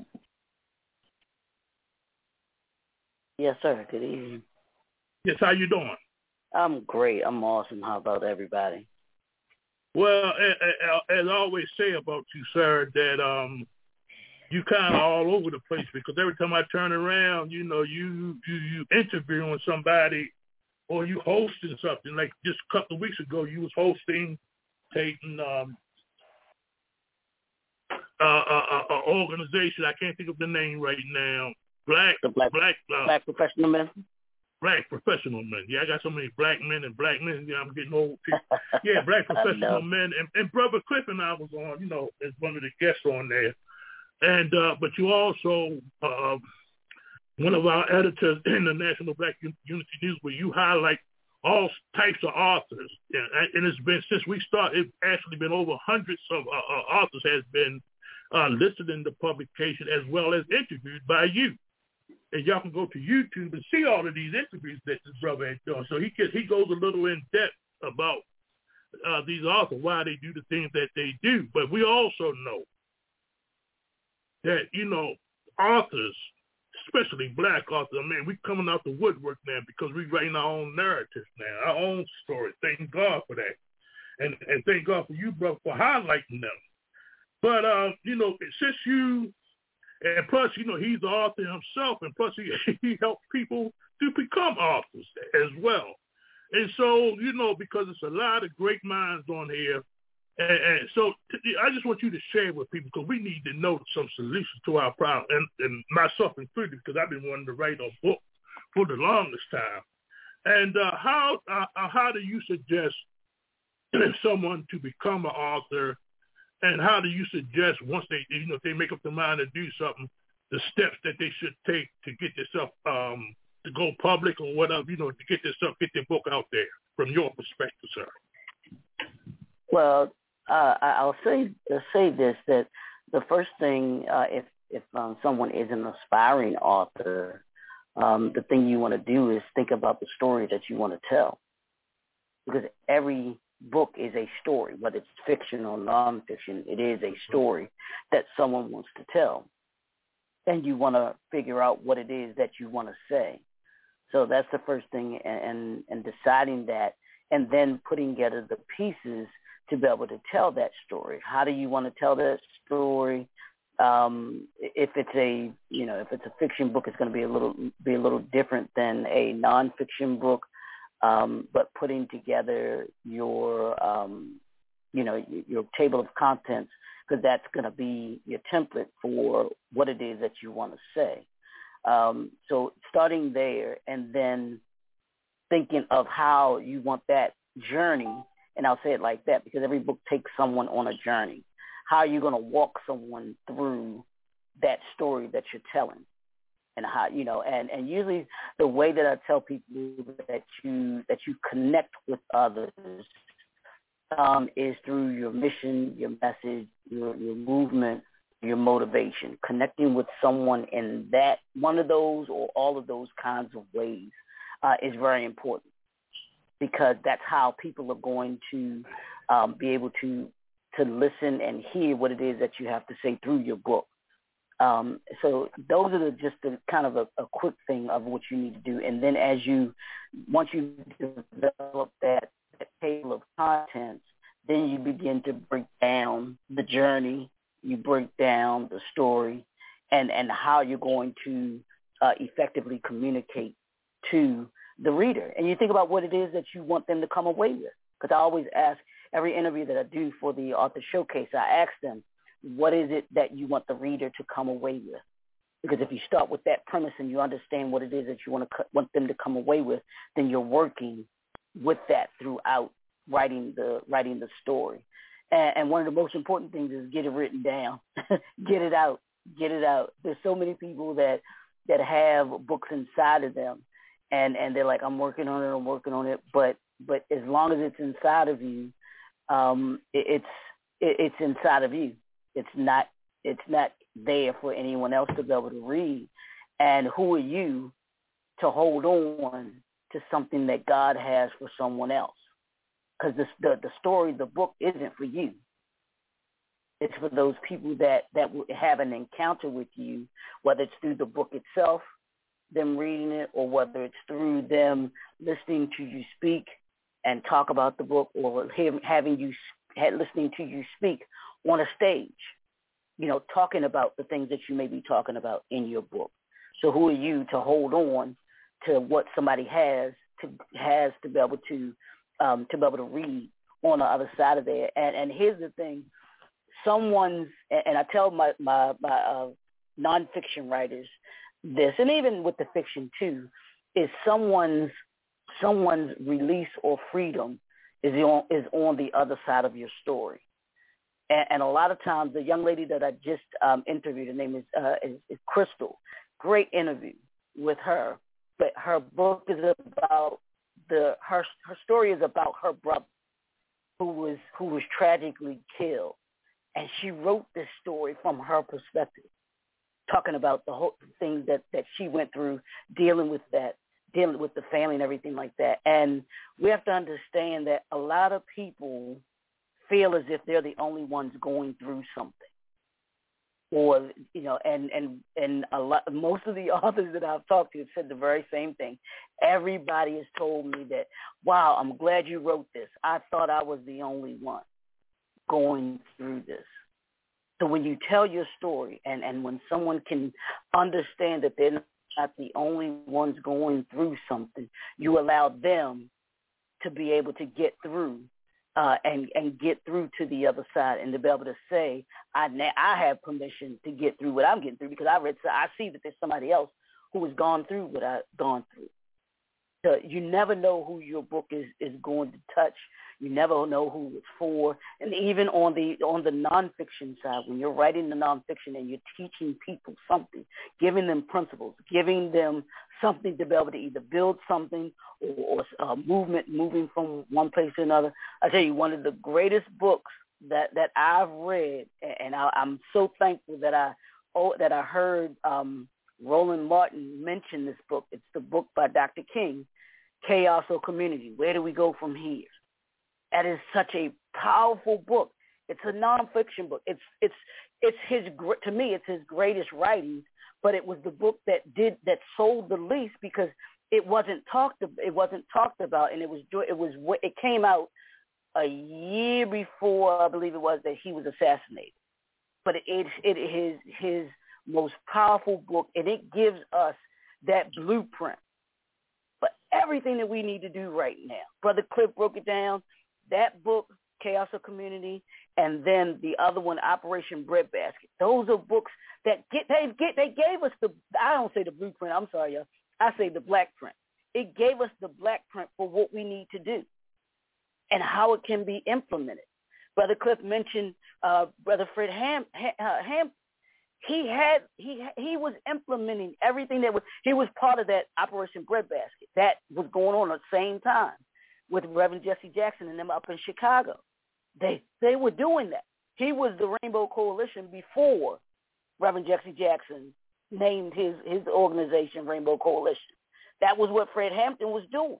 Yes, sir. Good evening. Yes, how you doing? I'm great. I'm awesome. How about everybody? Well, as I always say about you, sir, that um, you kind of all over the place, because every time I turn around, you know, you you you interviewing somebody or you hosting something. Like just a couple of weeks ago, you was hosting, taking um, uh, uh, uh, organization. I can't think of the name right now. Black, the black, black, uh, black professional men. Black professional men. Yeah, I got so many black men and black men. Yeah, I'm getting old. Yeah, black professional men. And, and Brother Cliff and I was on, you know, as one of the guests on there. And uh, but you also uh, one of our editors in the National Black Unity News, where you highlight all types of authors. Yeah, and it's been since we started. It's actually been over hundreds of uh, authors has been uh, listed in the publication, as well as interviewed by you. And y'all can go to YouTube and see all of these interviews that this brother has done. So he can, he goes a little in depth about uh, these authors, why they do the things that they do. But we also know that, you know, authors, especially black authors, I mean, we coming out the woodwork now because we writing our own narratives now, our own story. Thank God for that. And and thank God for you, brother, for highlighting them. But, uh, you know, since you... And plus, you know, he's the author himself, and plus he, he helps people to become authors as well. And so, you know, because it's a lot of great minds on here, and, and so I just want you to share with people, because we need to know some solutions to our problem, and, and myself included, because I've been wanting to write a book for the longest time. And uh, how uh, how do you suggest someone to become an author? And how do you suggest, once they, you know, if they make up their mind to do something, the steps that they should take to get themselves um, to go public or whatever, you know, to get themselves, get their book out there from your perspective, sir? Well, uh, I'll say uh, say this, that the first thing, uh, if if um, someone is an aspiring author, um, the thing you want to do is think about the story that you want to tell, because every book is a story, whether it's fiction or nonfiction. It is a story that someone wants to tell, and you want to figure out what it is that you want to say. So that's the first thing, and, and deciding that, and then putting together the pieces to be able to tell that story. How do you want to tell that story? Um, if it's a, you know, if it's a fiction book, it's going to be a little be a little different than a nonfiction book. Um, but putting together your, um, you know, your table of contents, because that's going to be your template for what it is that you want to say. Um, so starting there, and then thinking of how you want that journey, and I'll say it like that because every book takes someone on a journey. How are you going to walk someone through that story that you're telling? And how, you know, and, and usually the way that I tell people that you that you connect with others um, is through your mission, your message, your, your movement, your motivation. Connecting with someone in that, one of those or all of those kinds of ways uh, is very important, because that's how people are going to um, be able to to listen and hear what it is that you have to say through your book. Um, so those are the, just the kind of a, a quick thing of what you need to do. And then as you, once you develop that, that table of contents, then you begin to break down the journey, you break down the story, and, and how you're going to uh, effectively communicate to the reader. And you think about what it is that you want them to come away with. Because I always ask every interview that I do for the Author Showcase, I ask them, what is it that you want the reader to come away with? Because if you start with that premise and you understand what it is that you want to want them to come away with, then you're working with that throughout writing the writing the story. And, and one of the most important things is get it written down, get it out, get it out. There's so many people that that have books inside of them, and, and they're like, I'm working on it, I'm working on it. But but as long as it's inside of you, um, it, it's it, it's inside of you. It's not it's not there for anyone else to be able to read. And who are you to hold on to something that God has for someone else? Because the, the the story, the book isn't for you. It's for those people that, that will have an encounter with you, whether it's through the book itself, them reading it, or whether it's through them listening to you speak and talk about the book, or having you listening to you speak on a stage, you know, talking about the things that you may be talking about in your book. So who are you to hold on to what somebody has to has to be able to um, to be able to read on the other side of there? And, and here's the thing: someone's, and I tell my my, my uh, nonfiction writers this, and even with the fiction too, is someone's someone's release or freedom is on is on the other side of your story. And, and a lot of times, the young lady that I just um, interviewed, her name is, uh, is, is Crystal. Great interview with her. But her book is about the her her story is about her brother who was who was tragically killed, and she wrote this story from her perspective, talking about the whole things that, that she went through, dealing with that, dealing with the family and everything like that. And we have to understand that a lot of people feel as if they're the only ones going through something, or you know, and and and a lot. Most of the authors that I've talked to have said the very same thing. Everybody has told me that, wow, I'm glad you wrote this. I thought I was the only one going through this. So when you tell your story, and and when someone can understand that they're not the only ones going through something, you allow them to be able to get through. Uh, and, and get through to the other side, and to be able to say, I I have permission to get through what I'm getting through, because I read, so I see that there's somebody else who has gone through what I've gone through. So you never know who your book is, is going to touch. You never know who it's for. And even on the on the nonfiction side, when you're writing the nonfiction and you're teaching people something, giving them principles, giving them something to be able to either build something or, or uh, movement, moving from one place to another. I tell you, one of the greatest books that, that I've read, and I, I'm so thankful that I oh, that I heard um, Roland Martin mention this book. It's the book by Doctor King, Chaos or Community. Where do we go from here? That is such a powerful book. It's a nonfiction book. It's it's it's his to me. It's his greatest writings, but it was the book that did that sold the least, because it wasn't talked it wasn't talked about, and it was it was it came out a year before, I believe it was, that he was assassinated. But it it, it his his most powerful book, and it gives us that blueprint for everything that we need to do right now. Brother Cliff broke it down. That book, Chaos or Community, and then the other one, Operation Breadbasket. Those are books that get they get they gave us the I don't say the blueprint. I'm sorry, y'all. I say the black print. It gave us the black print for what we need to do and how it can be implemented. Brother Cliff mentioned uh, Brother Fred Ham. Uh, Ham he had he he was implementing everything that was. He was part of that Operation Breadbasket that was going on at the same time with Reverend Jesse Jackson and them up in Chicago. They they were doing that. He was the Rainbow Coalition before Reverend Jesse Jackson named his, his organization Rainbow Coalition. That was what Fred Hampton was doing.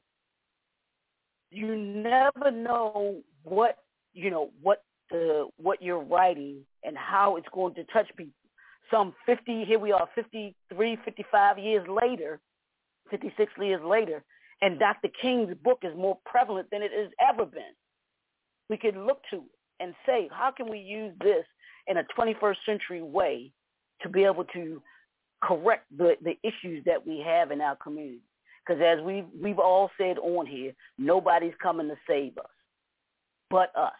You never know what, you know, what the what you're writing and how it's going to touch people. Some fifty, here we are, fifty-three, fifty-five years later, fifty-six years later, and Doctor King's book is more prevalent than it has ever been. We could look to it and say, how can we use this in a twenty-first century way to be able to correct the, the issues that we have in our community? Because as we've, we've all said on here, nobody's coming to save us but us.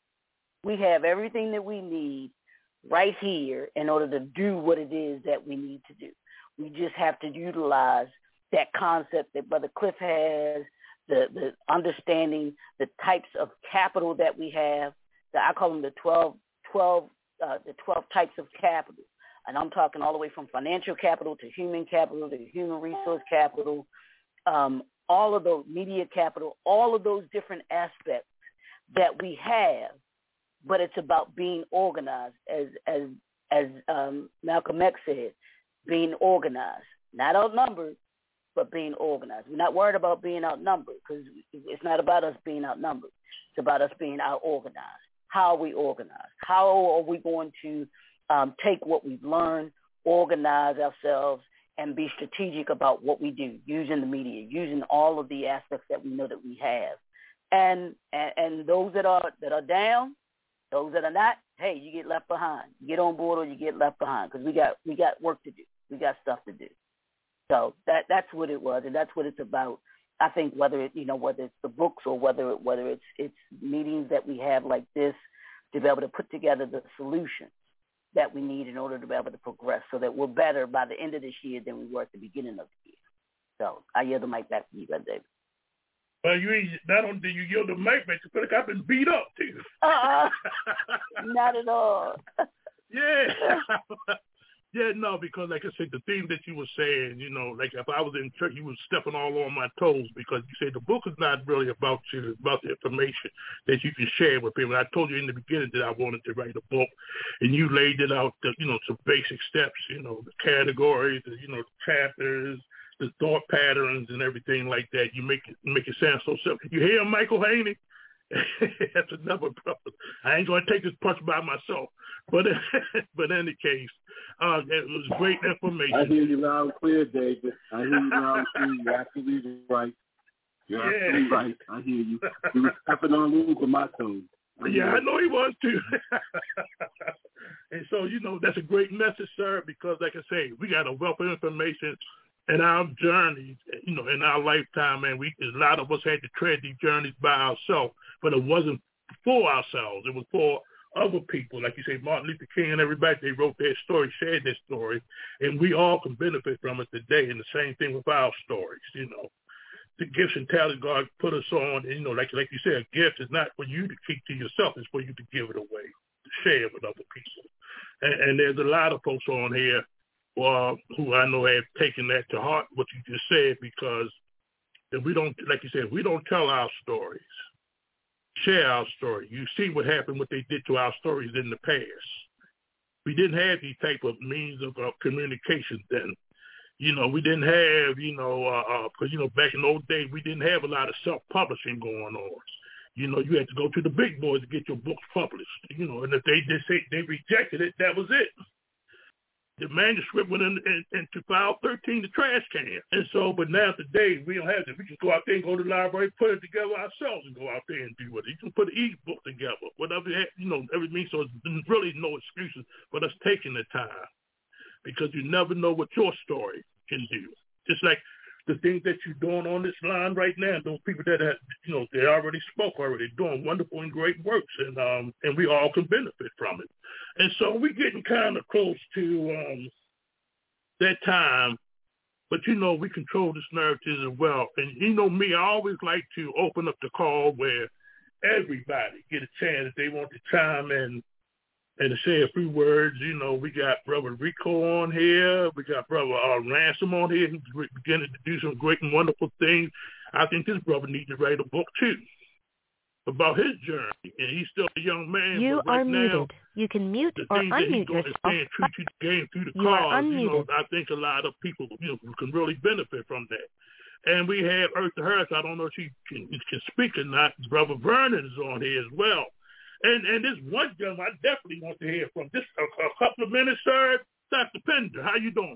We have everything that we need right here in order to do what it is that we need to do. We just have to utilize that concept that Brother Cliff has, the, the understanding, the types of capital that we have. That I call them the twelve, twelve, uh, the twelve types of capital. And I'm talking all the way from financial capital to human capital to human resource capital, um, all of those media capital, all of those different aspects that we have. But it's about being organized, as as as um, Malcolm X said, being organized, not outnumbered, but being organized. We're not worried about being outnumbered because it's not about us being outnumbered. It's about us being out-organized. How are we organized? How are we going to um, take what we've learned, organize ourselves, and be strategic about what we do, using the media, using all of the aspects that we know that we have. And and, and those that are that are down, those that are not, hey, you get left behind. You get on board or you get left behind because we got we got work to do. We got stuff to do. So that that's what it was, and that's what it's about. I think whether it, you know, whether it's the books or whether it, whether it's it's meetings that we have like this to be able to put together the solutions that we need in order to be able to progress, so that we're better by the end of this year than we were at the beginning of the year. So I yield the mic back to you, Brother David. Well, you ain't, not only did you yield the mic, but you feel like I've been beat up too. Uh-uh. Not at all. Yeah. Yeah, no, because like I said, the thing that you were saying, you know, like if I was in church, you were stepping all on my toes because you said the book is not really about you, it's about the information that you can share with people. I told you in the beginning that I wanted to write a book, and you laid it out, the, you know, some basic steps, you know, the categories, the, you know, the chapters, the thought patterns and everything like that. You make it make it sound so simple. You hear Michael Haney? That's another brother. I ain't going to take this punch by myself. But but in any case, uh, it was great information. I hear you loud and clear, David. I hear you loud and clear. You're absolutely right. You're Yeah. absolutely right. I hear you. You were stepping on rules of my toes. I Yeah, hear I know he was too. And so, you know, that's a great message, sir, because like I say, we got a wealth of information in our journeys, you know, in our lifetime, and we, a lot of us had to tread these journeys by ourselves, but it wasn't for ourselves. It was for other people. Like you say, Martin Luther King and everybody, they wrote their story, shared their story, and we all can benefit from it today. And the same thing with our stories, you know. The gifts and talents God put us on, and, you know, like like you said, a gift is not for you to keep to yourself. It's for you to give it away, to share it with other people. And, and there's a lot of folks on here uh, who I know have taken that to heart, what you just said, because if we don't, like you said, if we don't tell our stories, share our story. You see what happened, what they did to our stories in the past. We didn't have these type of means of uh, communication then. You know, we didn't have, you know, uh, uh, cause, you know, back in those days, we didn't have a lot of self-publishing going on. You know, you had to go to the big boys to get your books published, you know, and if they just say they rejected it, that was it. The manuscript went in, in, into file thirteen, the trash can. And so, but now today, we don't have that. We can go out there and go to the library, put it together ourselves and go out there and do it. You can put an e-book together, whatever, you know, everything. So there's really no excuses for us taking the time, because you never know what your story can do. Just like the things that you're doing on this line right now, those people that have, you know, they already spoke already, doing wonderful and great works, and um, and we all can benefit from it. And so we're getting kind of close to um, that time, but, you know, we control this narrative as well. And, you know, me, I always like to open up the call where everybody get a chance if they want to chime in and to say a few words. You know, we got Brother Rico on here. We got Brother uh, Ransom on here. He's beginning to do some great and wonderful things. I think this brother needs to write a book, too. about his journey, and he's still a young man. You but right are now, muted. You can mute the or things that he's unmute doing yourself. is staying true to the game through the You are cause. You know, unmuted. I think a lot of people, you know, can really benefit from that. And we have Eartha Harris. I don't know if she can, can speak or not. Brother Vernon is on here as well. And and this one gentleman I definitely want to hear from. Just a, a couple of minutes, sir. Doctor Pender, how you doing?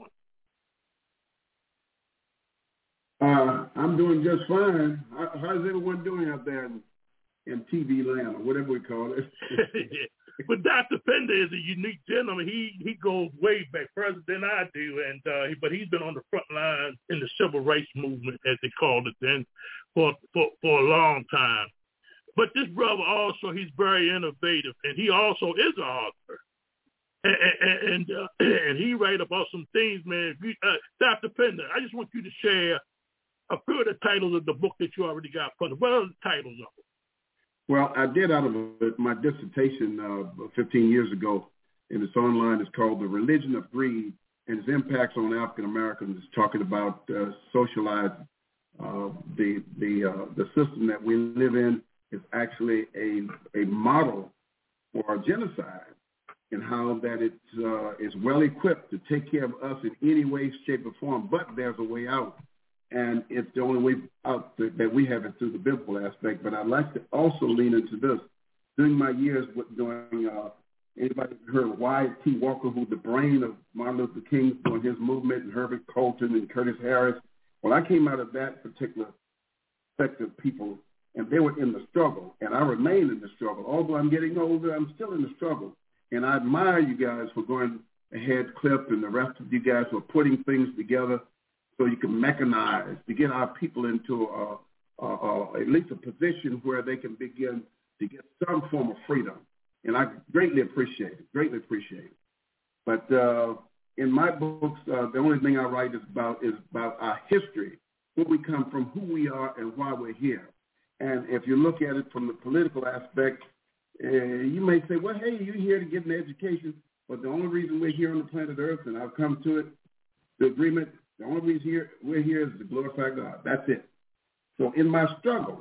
Uh, I'm doing just fine. How, how's everyone doing out there in, in T V land or whatever we call it? Yeah. But Doctor Pender is a unique gentleman. He he goes way back, further than I do, and uh, but he's been on the front line in the civil rights movement, as they called it then, for for, for a long time. But this brother also, he's very innovative, and he also is an author. And and, and, uh, and he write about some things, man. You, uh, Doctor Pender, I just want you to share a few of the titles of the book that you already got funded. What are the titles of it? Well, I did out of my dissertation uh, fifteen years ago, and it's online. It's called The Religion of Greed and Its Impacts on African Americans. It's talking about uh, socialized, uh, the the uh, the system that we live in is actually a a model for genocide, and how that it uh, is well equipped to take care of us in any way, shape, or form. But there's a way out. And it's the only way out that we have it through the biblical aspect. But I'd like to also lean into this. During my years with doing, uh, anybody heard of Wyatt T. Walker, who's the brain of Martin Luther King during his movement, and Herbert Colton and Curtis Harris? Well, I came out of that particular sect of people, and they were in the struggle, and I remain in the struggle. Although I'm getting older, I'm still in the struggle. And I admire you guys for going ahead, Cliff, and the rest of you guys for putting things together so you can mechanize, to get our people into a, a, a, at least a position where they can begin to get some form of freedom. And I greatly appreciate it, greatly appreciate it. But uh, in my books, uh, the only thing I write is about is about our history, where we come from, who we are, and why we're here. And if you look at it from the political aspect, uh, you may say, well, hey, you're here to get an education. But the only reason we're here on the planet Earth, and I've come to it, the agreement, the only reason here, we're here is to glorify God. That's it. So in my struggle,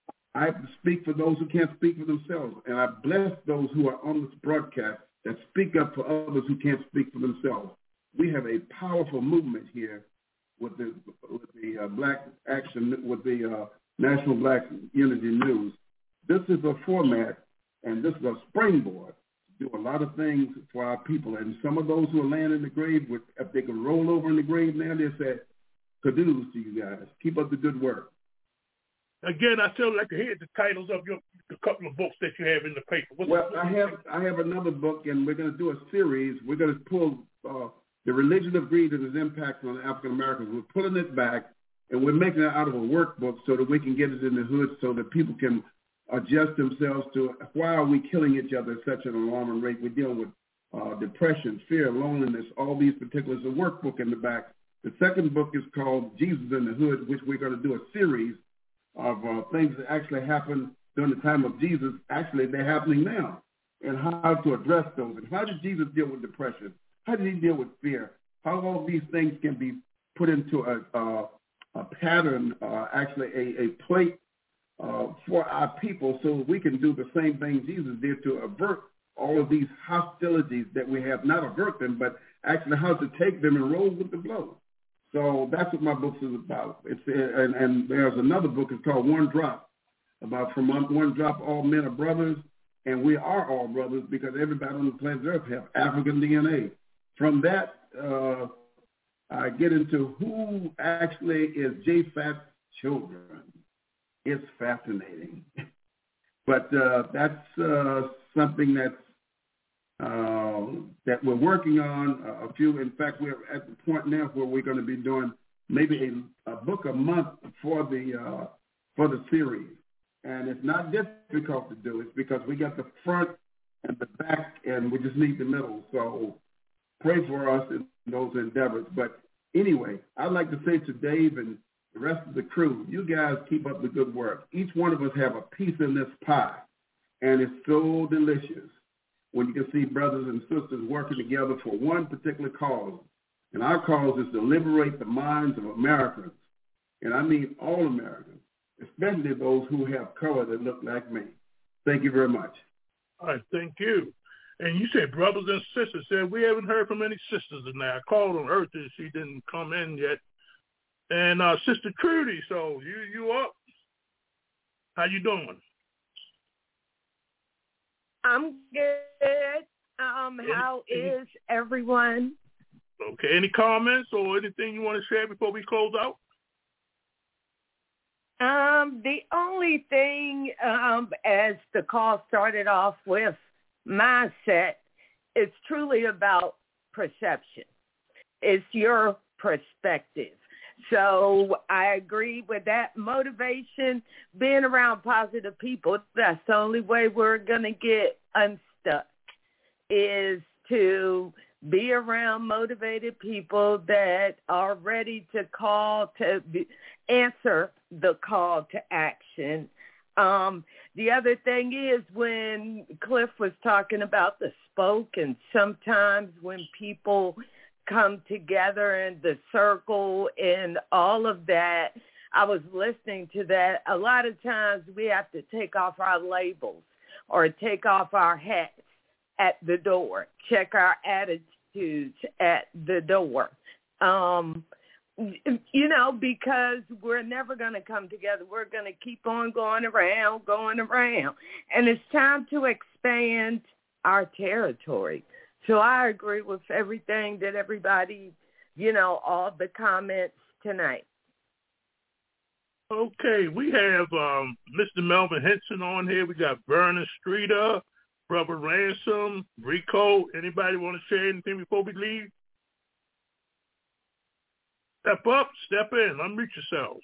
I speak for those who can't speak for themselves. And I bless those who are on this broadcast that speak up for others who can't speak for themselves. We have a powerful movement here with the, with the uh, Black Action, with the uh, National Black Unity News. This is a format, and this is a springboard do a lot of things for our people. And some of those who are laying in the grave, if they can roll over in the grave now, they say, kudos to you guys. Keep up the good work. Again, I still like to hear the titles of your the couple of books that you have in the paper. What's well, the, I have I have another book, and we're going to do a series. We're going to pull uh, The Religion of Greed and Its Impact on African Americans. We're pulling it back, and we're making it out of a workbook so that we can get it in the hood so that people can adjust themselves to why are we killing each other at such an alarming rate. We're dealing with uh, depression, fear, loneliness, all these particulars. A workbook in the back. The second book is called Jesus in the Hood, which we're going to do a series of uh, things that actually happened during the time of Jesus. Actually, they're happening now, and how to address those. And how did Jesus deal with depression? How did he deal with fear? How all these things can be put into a, a, a pattern, uh, actually a, a plate Uh, for our people so we can do the same thing Jesus did to avert all of these hostilities that we have, not avert them, but actually how to take them and roll with the blow. So that's what my book is about. It's and, and there's another book, it's called One Drop, about from one drop all men are brothers, and we are all brothers because everybody on the planet Earth have African D N A. From that, uh, I get into who actually is J FAT's children. It's fascinating. But uh, that's uh, something that's, uh, that we're working on. Uh, a few, in fact, we're at the point now where we're going to be doing maybe a, a book a month for the uh, for the series. And it's not difficult to do. It's because we got the front and the back, and we just need the middle. So pray for us in those endeavors. But anyway, I'd like to say to Dave and the rest of the crew, you guys keep up the good work. Each one of us have a piece in this pie, and it's so delicious when you can see brothers and sisters working together for one particular cause. And our cause is to liberate the minds of Americans, and I mean all Americans, especially those who have color that look like me. Thank you very much. All right, thank you. And you said brothers and sisters. Said we haven't heard from any sisters tonight. I called on Earth and she didn't come in yet. And uh, Sister Trudy, so you you up? How you doing? I'm good. Um, any, how any, is everyone? Okay. Any comments or anything you want to share before we close out? Um, the only thing, um, as the call started off with mindset, it's truly about perception. It's your perspective. So I agree with that motivation. Being around positive people, that's the only way we're going to get unstuck, is to be around motivated people that are ready to call to be, answer the call to action. Um, the other thing is when Cliff was talking about the spoke, and sometimes when people come together in the circle and all of that, I was listening to that. A lot of times we have to take off our labels or take off our hats at the door, check our attitudes at the door. Um, you know, because we're never going to come together. We're going to keep on going around, going around. And it's time to expand our territory. So I agree with everything that everybody, you know, all the comments tonight. Okay, we have um, Mister Melvin Henson on here. We got Vernon Streeter, Brother Ransom, Rico. Anybody want to share anything before we leave? Step up, step in, unmute yourselves.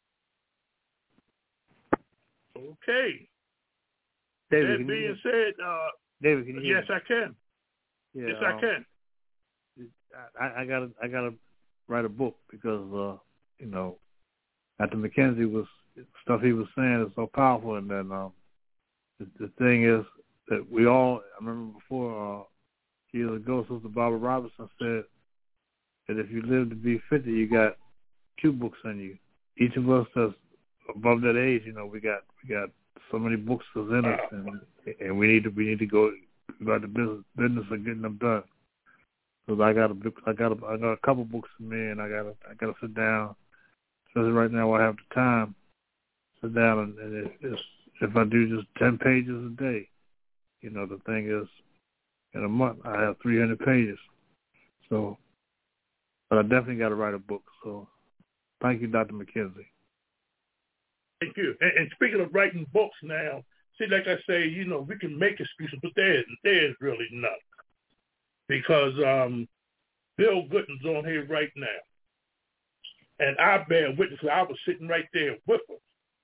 Okay. David, that being said, uh, David, can you hear yes, me? I can. Yeah, yes, um, I can. I, I gotta, I gotta write a book because, uh, you know, Doctor McKenzie was stuff he was saying is so powerful, and then um, the, the thing is that we all. I remember before uh, years ago, Sister Barbara Robinson said that if you live to be fifty, you got two books in you. Each of us that's above that age, you know, we got we got so many books that's in us, and and we need to we need to go about the business business of getting them done. Because I got a book, I got a, I got a couple books in me, and I got I got to sit down. Especially right now, I have the time. Sit down, and, and if, if I do just ten pages a day, you know, the thing is, in a month I have three hundred pages. So, but I definitely got to write a book. So, thank you, Doctor McKenzie. Thank you. And, and speaking of writing books now, see, like I say, you know, we can make excuses, but there, there's really none. Because um, Bill Gooden's on here right now. And I bear witness, I was sitting right there with him.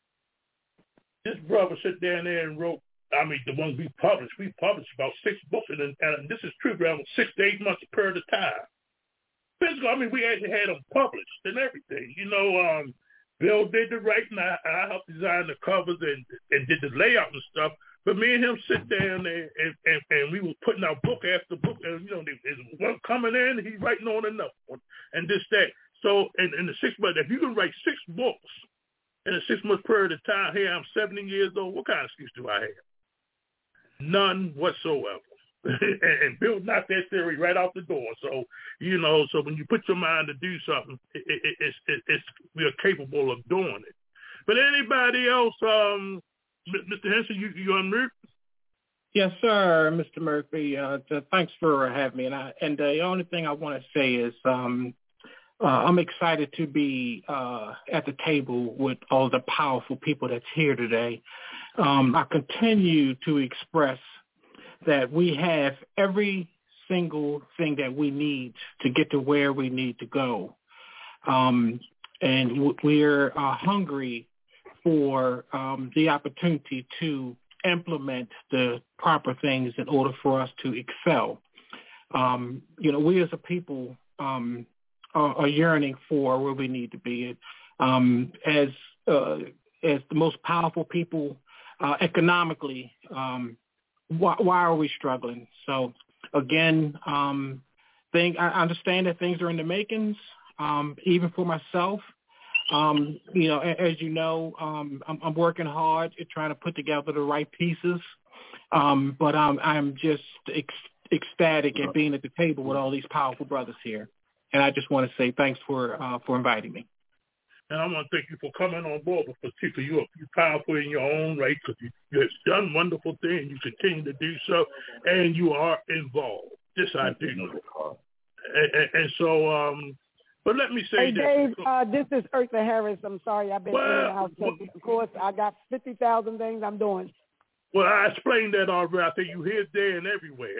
This brother sat down there and wrote, I mean, the ones we published, we published about six books, and, and this is true, around six to eight months per the time. Physical, I mean, we actually had them published and everything. You know, um, Bill did the writing, I, I helped design the covers and, and did the layout and stuff. But me and him sit down there, and, and, and we were putting out book after book, and, you know, there's one coming in, he's writing on another one, and this, that. So in, in the six months, if you can write six books in a six-month period of time, here I'm seventy years old, what kind of excuse do I have? None whatsoever. and, and Bill knocked that theory right out the door. So, you know, so when you put your mind to do something, it, it, it's, it, it's we are capable of doing it. But anybody else, um, Mister Henson, you, you unmute? Yes, sir, Mister Murphy. Uh, thanks for having me. And, I, and the only thing I want to say is um, uh, I'm excited to be uh, at the table with all the powerful people that's here today. Um, I continue to express that we have every single thing that we need to get to where we need to go. Um, and we're uh, hungry for um, the opportunity to implement the proper things in order for us to excel. Um, you know, we as a people um, are, are yearning for where we need to be. Um, as uh, as the most powerful people uh, economically, um, why, why are we struggling? So again, um, thing, I understand that things are in the makings, um, even for myself. Um, you know, as you know, um, I'm, I'm working hard at trying to put together the right pieces. Um, but I'm, I'm just ec- ecstatic at being at the table with all these powerful brothers here. And I just want to say thanks for uh, for inviting me. And I want to thank you for coming on board, but particularly you're, you're powerful in your own right because you, you have done wonderful things. You continue to do so, and you are involved. This I do know. And, and, and so, um, but let me say hey, this. Dave, uh, this is Eartha Harris. I'm sorry I've been well, in and out. Well, of course, I got fifty thousand things I'm doing. Well, I explained that already. I think you here, there, and everywhere.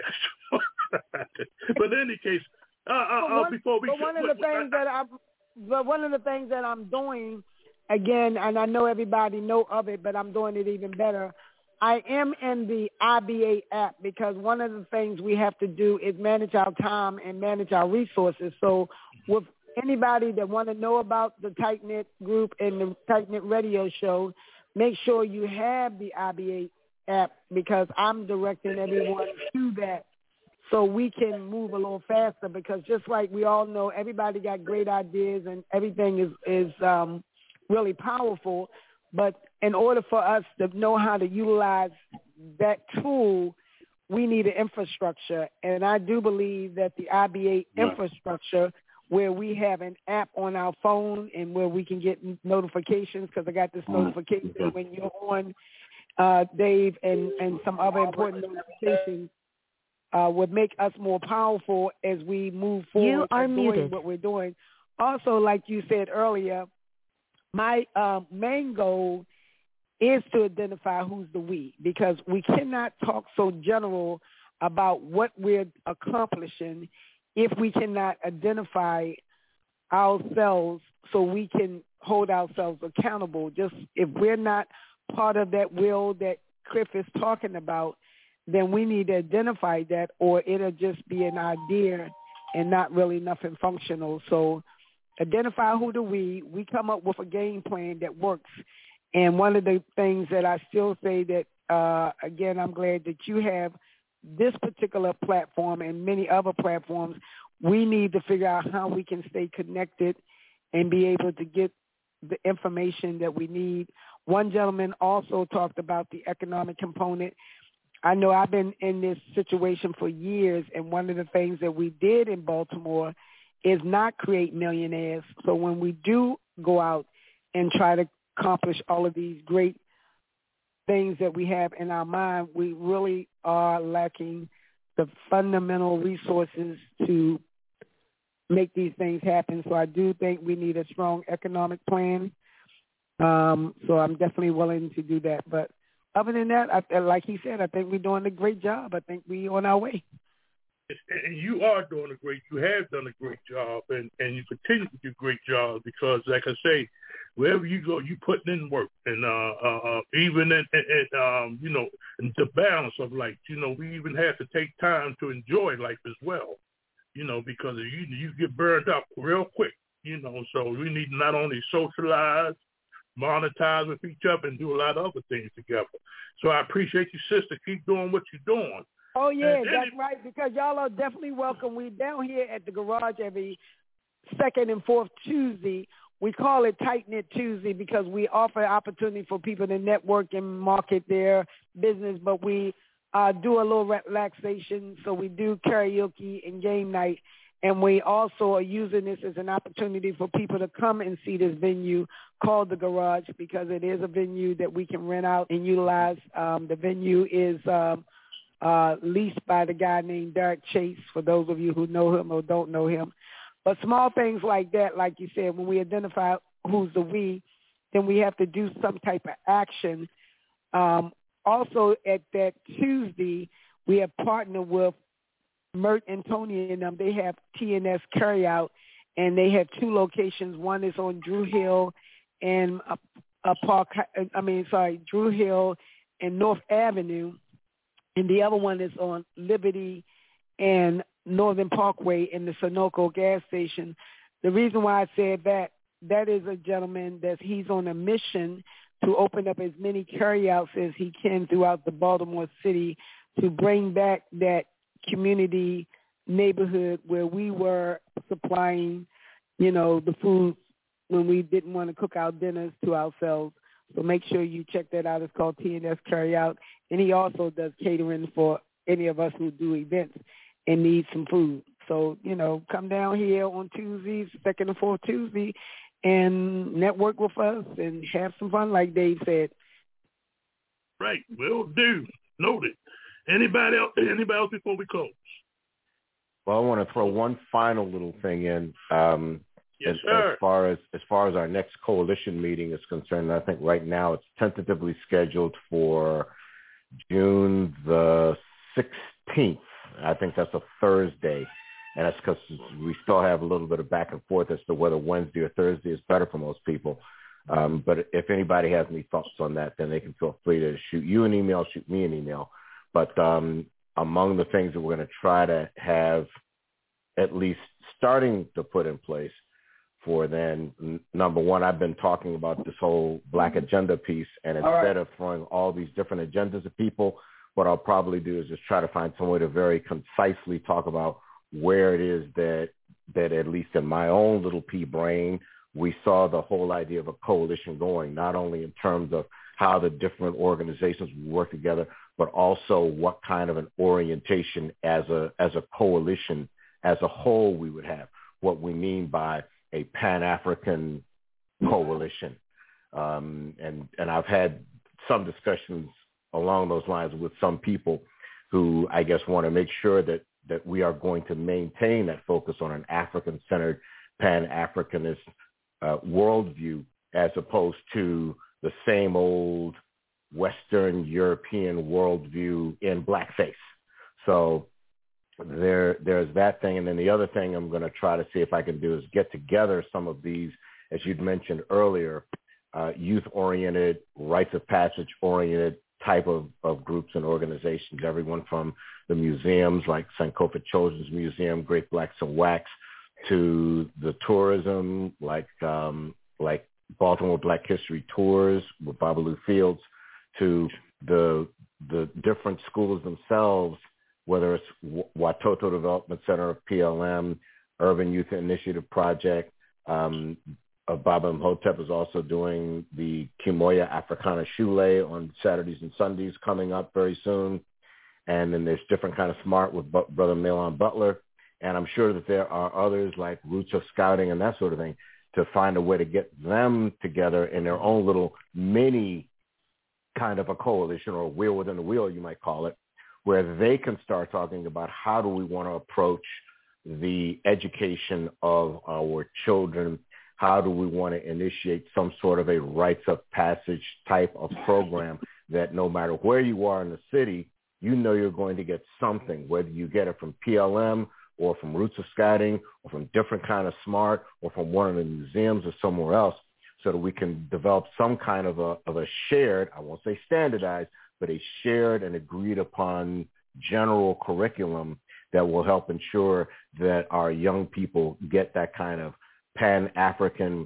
But in any case, uh, uh, one, uh, before we... But one of the things that I'm... But one of the things that I'm doing, again, and I know everybody know of it, but I'm doing it even better, I am in the I B A app because one of the things we have to do is manage our time and manage our resources. So with anybody that want to know about the Tight Knit Group and the Tight Knit Radio Show, make sure you have the I B A app because I'm directing everyone to that. So we can move a little faster because just like we all know, everybody got great ideas and everything is, is um, really powerful. But in order for us to know how to utilize that tool, we need an infrastructure. And I do believe that the I B A yeah. infrastructure where we have an app on our phone and where we can get notifications because I got this notification when you're on, uh, Dave, and, and some other important notifications. Uh, would make us more powerful as we move forward you are doing muted. what we're doing. Also, like you said earlier, my uh, main goal is to identify who's the we because we cannot talk so general about what we're accomplishing if we cannot identify ourselves so we can hold ourselves accountable. Just if we're not part of that will that Cliff is talking about, then we need to identify that or it'll just be an idea and not really nothing functional. So identify who do we. We come up with a game plan that works. And one of the things that I still say that, uh, again, I'm glad that you have this particular platform and many other platforms. We need to figure out how we can stay connected and be able to get the information that we need. One gentleman also talked about the economic component. I know I've been in this situation for years, and one of the things that we did in Baltimore is not create millionaires. So when we do go out and try to accomplish all of these great things that we have in our mind, we really are lacking the fundamental resources to make these things happen. So I do think we need a strong economic plan. Um, so I'm definitely willing to do that. But other than that, I, like he said, I think we're doing a great job. I think we're on our way. And you are doing a great, you have done a great job, and, and you continue to do great job because, like I say, wherever you go, you putting in work, and uh, uh, even in, in, in um, you know, the balance of life. You know, we even have to take time to enjoy life as well. You know, because you you get burned out real quick. You know, so we need to not only socialize, monetize with each other, and do a lot of other things together. So I appreciate you, sister. Keep doing what you're doing. Oh, yeah, and, that's and right, because y'all are definitely welcome. We down here at the garage every second and fourth Tuesday. We call it Tight Knit Tuesday because we offer opportunity for people to network and market their business, but we uh, do a little relaxation. So we do karaoke and game night, and we also are using this as an opportunity for people to come and see this venue called the Garage because it is a venue that we can rent out and utilize. Um, the venue is um, uh, leased by the guy named Derek Chase, for those of you who know him or don't know him. But small things like that, like you said, when we identify who's the we, then we have to do some type of action. Um, also, at that Tuesday, we have partnered with Mert and Tony and them. They have T N S Carryout, and they have two locations. One is on Drew Hill and a, a Park. I mean, sorry, Drew Hill and North Avenue, and the other one is on Liberty and Northern Parkway in the Sunoco gas station. The reason why I said that, that is a gentleman that he's on a mission to open up as many carryouts as he can throughout the Baltimore city to bring back that community neighborhood where we were supplying, you know, the food, when we didn't want to cook our dinners to ourselves. So make sure you check that out. It's called T and S Carryout. And he also does catering for any of us who do events and need some food. So, you know, come down here on Tuesdays, second and fourth Tuesday, and network with us and have some fun, like Dave said. Right. Will do. Noted. Anybody else, anybody else before we close? Well, I want to throw one final little thing in. Um, yes, as, sir. As far as as far as our next coalition meeting is concerned, I think right now it's tentatively scheduled for June the sixteenth. I think that's a Thursday, and that's because we still have a little bit of back and forth as to whether Wednesday or Thursday is better for most people. Um, but if anybody has any thoughts on that, then they can feel free to shoot you an email, shoot me an email. But um, among the things that we're going to try to have at least starting to put in place for then, n- number one, I've been talking about this whole Black agenda piece, and instead right. of throwing all these different agendas at people, what I'll probably do is just try to find some way to very concisely talk about where it is that, that at least in my own little pea brain, we saw the whole idea of a coalition going, not only in terms of how the different organizations work together, but also what kind of an orientation as a as a coalition as a whole we would have, what we mean by a Pan-African coalition. Um, and, and I've had some discussions along those lines with some people who I guess want to make sure that, that we are going to maintain that focus on an African-centered, Pan-Africanist uh, worldview as opposed to the same old Western European worldview in blackface. So there, there's that thing. And then the other thing I'm going to try to see if I can do is get together some of these, as you'd mentioned earlier, uh, youth-oriented, rites of passage-oriented type of, of groups and organizations, everyone from the museums like Sankofa Children's Museum, Great Blacks and Wax, to the tourism like um, like Baltimore Black History Tours with Babalu Fields, to the the different schools themselves, whether it's Watoto Development Center, P L M, Urban Youth Initiative Project. Um, uh, Baba Imhotep is also doing the Kimoya Africana Shule on Saturdays and Sundays coming up very soon. And then there's different kind of smart with B- Brother Milan Butler. And I'm sure that there are others like Roots of Scouting and that sort of thing to find a way to get them together in their own little mini kind of a coalition or a wheel within the wheel, you might call it, where they can start talking about how do we want to approach the education of our children. How do we want to initiate some sort of a rites of passage type of program that no matter where you are in the city, you know you're going to get something, whether you get it from P L M or from Roots of Scouting or from different kind of SMART or from one of the museums or somewhere else, so that we can develop some kind of a, of a shared, I won't say standardized, but a shared and agreed upon general curriculum that will help ensure that our young people get that kind of Pan-African,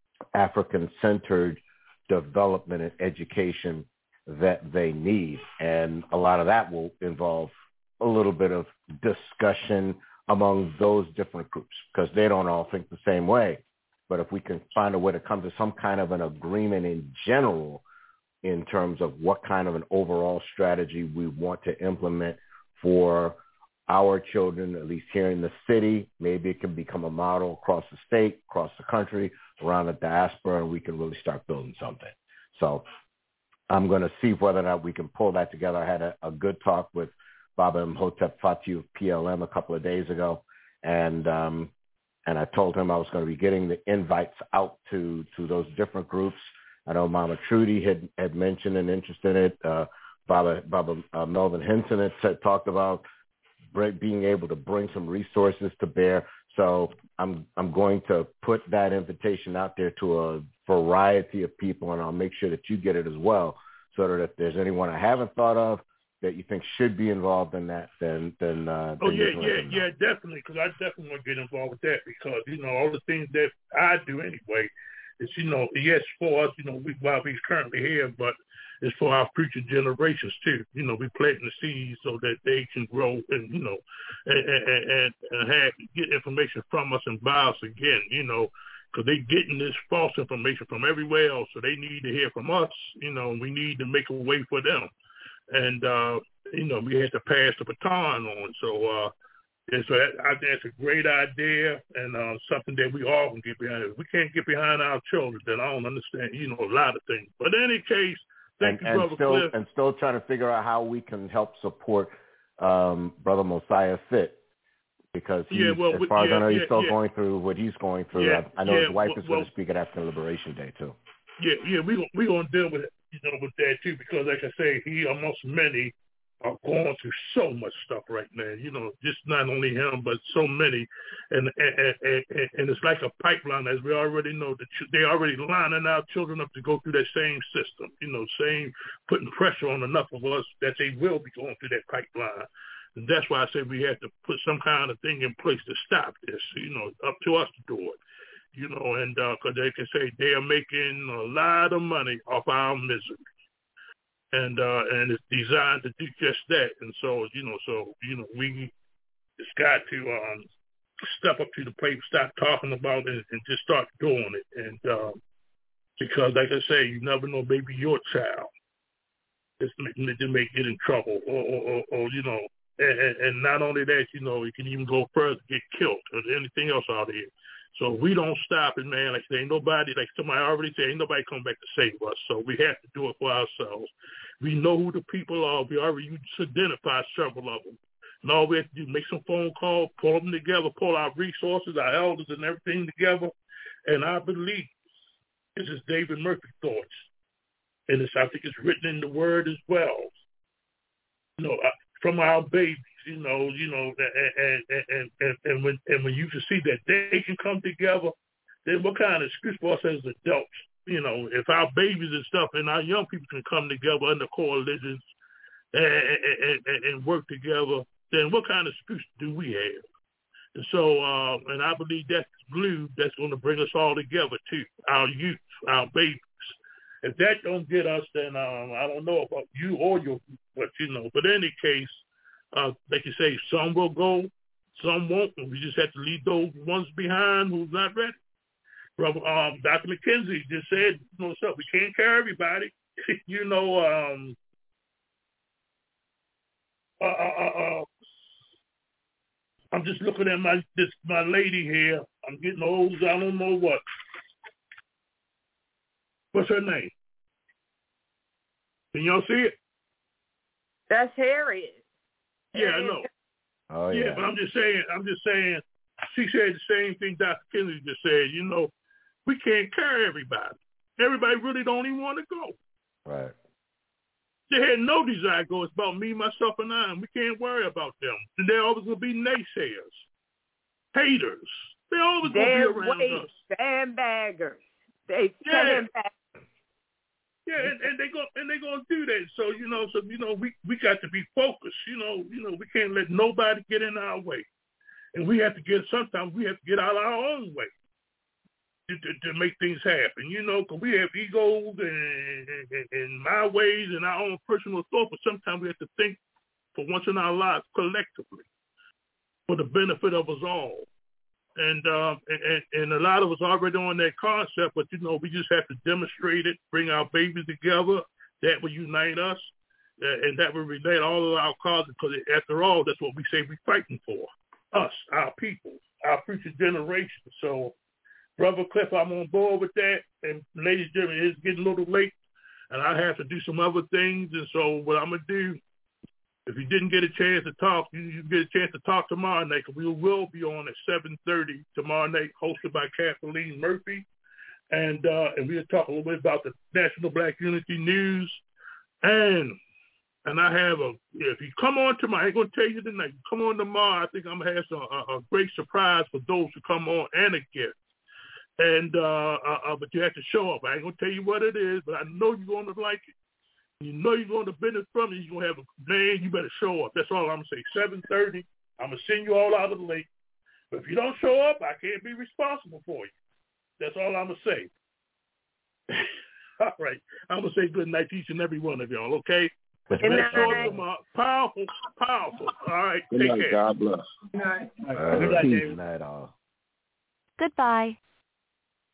African-centered development and education that they need. And a lot of that will involve a little bit of discussion among those different groups because they don't all think the same way. But if we can find a way to come to some kind of an agreement in general in terms of what kind of an overall strategy we want to implement for our children, at least here in the city, maybe it can become a model across the state, across the country, around the diaspora, and we can really start building something. So I'm going to see whether or not we can pull that together. I had a, a good talk with Baba Imhotep Fati of P L M a couple of days ago, and um, and I told him I was going to be getting the invites out to, to those different groups. I know Mama Trudy had, had mentioned an interest in it. Uh, Baba, Baba uh, Melvin Henson had said, talked about being able to bring some resources to bear. So I'm I'm going to put that invitation out there to a variety of people, and I'll make sure that you get it as well, so that if there's anyone I haven't thought of that you think should be involved in that, then then uh, oh then yeah, you can let yeah, them know. yeah, definitely, because I definitely want to get involved with that because you know all the things that I do anyway is you know yes for us, you know we while we're currently here, but it's for our future generations too. You know, we planting the seeds so that they can grow and you know and and, and have get information from us and buy us again. You know, because they're getting this false information from everywhere else, so they need to hear from us, you know, and we need to make a way for them. And, uh, you know, we had to pass the baton on. So, uh, and so that, I think that's a great idea and uh, something that we all can get behind. If we can't get behind our children, then I don't understand, you know, a lot of things. But in any case, thank and, you, and Brother still, Cliff. And still trying to figure out how we can help support um, Brother Mosiah Fit. Because he's, yeah, well, as far yeah, as I know, he's yeah, still yeah. going through what he's going through. Yeah, I, I know yeah, his wife well, is going well, to speak at African Liberation Day, too. Yeah, yeah, we we going to deal with it, you know, with that, too, because, like I say, he, amongst many, are going through so much stuff right now. You know, just not only him, but so many. And and, and, and it's like a pipeline, as we already know. That they're already lining our children up to go through that same system, you know, same, putting pressure on enough of us that they will be going through that pipeline. And that's why I said we have to put some kind of thing in place to stop this, you know, up to us to do it, you know, and because uh, they can say they are making a lot of money off our misery. And uh, and it's designed to do just that. And so, you know, so, you know, we just got to um, step up to the plate, stop talking about it, and just start doing it. And uh, because, like I say, you never know, maybe your child is they may get in trouble or, or, or, or you know, And, and not only that, you know, it can even go further, get killed, or anything else out here. So if we don't stop it, man, like there ain't nobody, like somebody already said, ain't nobody come back to save us. So we have to do it for ourselves. We know who the people are. We already identified several of them. And all we have to do is make some phone calls, pull them together, pull our resources, our elders and everything together. And I believe, this is David Murphy's thoughts. And it's, I think it's written in the word as well. You know, from our babies, you know, you know, and and and and, and when and when you can see that they can come together, then what kind of excuse for us as adults? You know, if our babies and stuff and our young people can come together under coalitions and, and, and, and work together, then what kind of excuse do we have? And so, uh, and I believe that's glue that's going to bring us all together too, our youth, our babies. If that don't get us, then um, I don't know about you or your, but you know. But in any case, uh, like you say, some will go, some won't, and we just have to leave those ones behind who's not ready. Brother, um, Doctor McKenzie just said, you know, stuff. We can't carry everybody. you know, um, uh, uh, uh, I'm just looking at my this my lady here. I'm getting old. I don't know what. What's her name? Can y'all see it? That's Harriet. Yeah, I know. Oh yeah. Yeah, but I'm just saying. I'm just saying. She said the same thing Doctor Kennedy just said. You know, we can't carry everybody. Everybody really don't even want to go. Right. They had no desire to go. It's about me, myself, and I. And we can't worry about them. And they're always going to be naysayers, haters. They're always going to be around wait, us. Sandbaggers. They yeah. sandbaggers. Yeah, and, and they go and they gonna do that. So you know, so you know, we, we got to be focused. You know, you know, we can't let nobody get in our way, and we have to get. Sometimes we have to get out of our own way to, to, to make things happen. You know, because we have egos and, and, and my ways and our own personal thoughts. But sometimes we have to think for once in our lives collectively for the benefit of us all. And, um, and and a lot of us already on that concept, but, you know, we just have to demonstrate it, bring our babies together. That will unite us, uh, and that will relate all of our causes, because after all, that's what we say we're fighting for, us, our people, our future generation. So, Brother Cliff, I'm on board with that. And ladies and gentlemen, it's getting a little late, and I have to do some other things. And so what I'm going to do, if you didn't get a chance to talk, you, you get a chance to talk tomorrow night. We will be on at seven thirty tomorrow night, hosted by Kathleen Murphy. And uh, and we'll talk a little bit about the National Black Unity News. And and I have a, if you come on tomorrow, I ain't going to tell you tonight. You come on tomorrow, I think I'm going to have some, a, a great surprise for those who come on and a gift. And, uh, uh, but you have to show up. I ain't going to tell you what it is, but I know you're going to like it. You know you're going to benefit from it. You're going to have a, man, you better show up. That's all I'm going to say. seven thirty, I'm going to send you all out of the link. But if you don't show up, I can't be responsible for you. That's all I'm going to say. All right. I'm going to say good night to each and every one of y'all, okay? Good night. Powerful, powerful. All right. Good Take night. care. God bless. Good night. All right. Good night, Peace. David. Good night, all. Goodbye.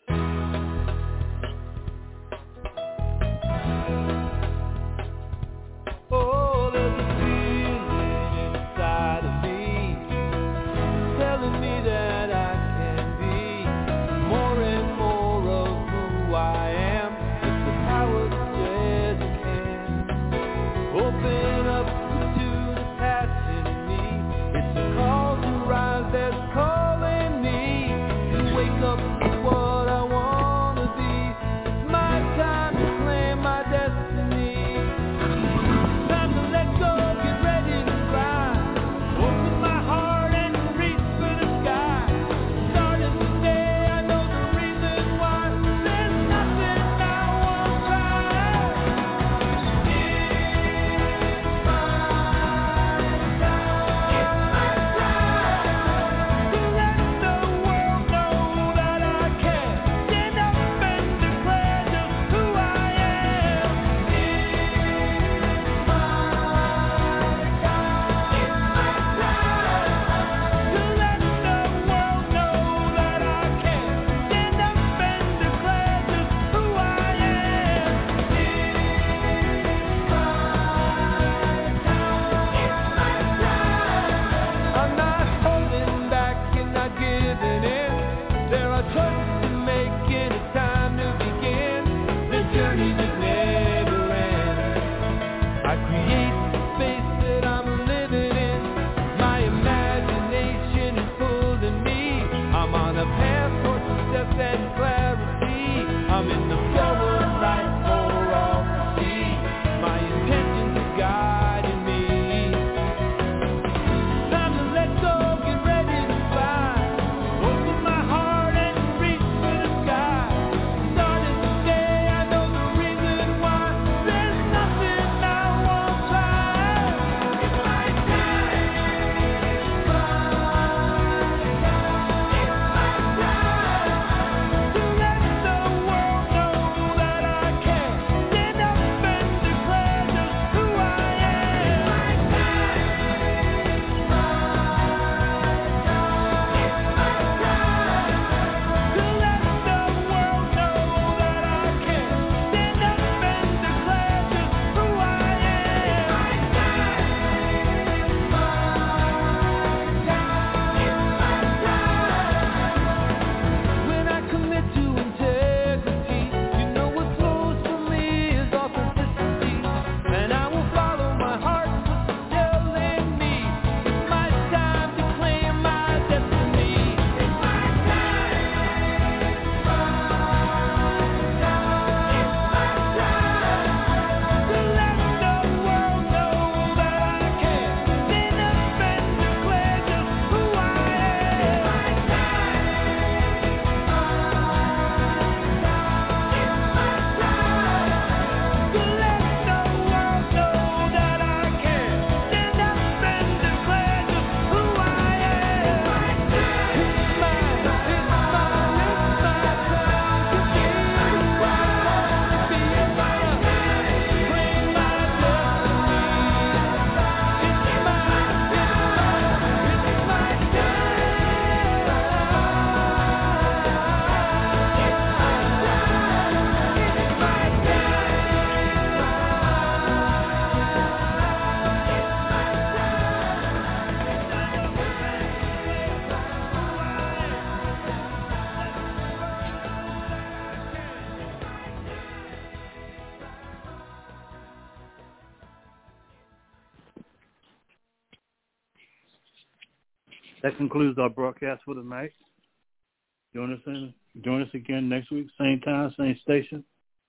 That concludes our broadcast for tonight. Join us in, join us again next week, same time, same station,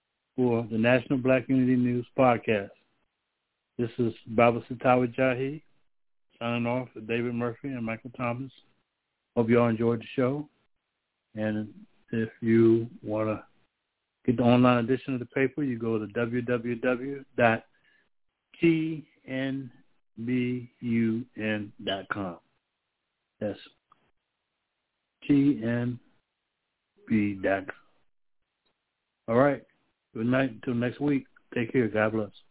for the National Black Unity News podcast. This is Baba Satawa Jahi signing off for David Murphy and Michael Thomas. Hope you all enjoyed the show. And if you want to get the online edition of the paper, you go to w w w dot t n b u n dot com. That's T N B dot com. All right. Good night until next week. Take care. God bless.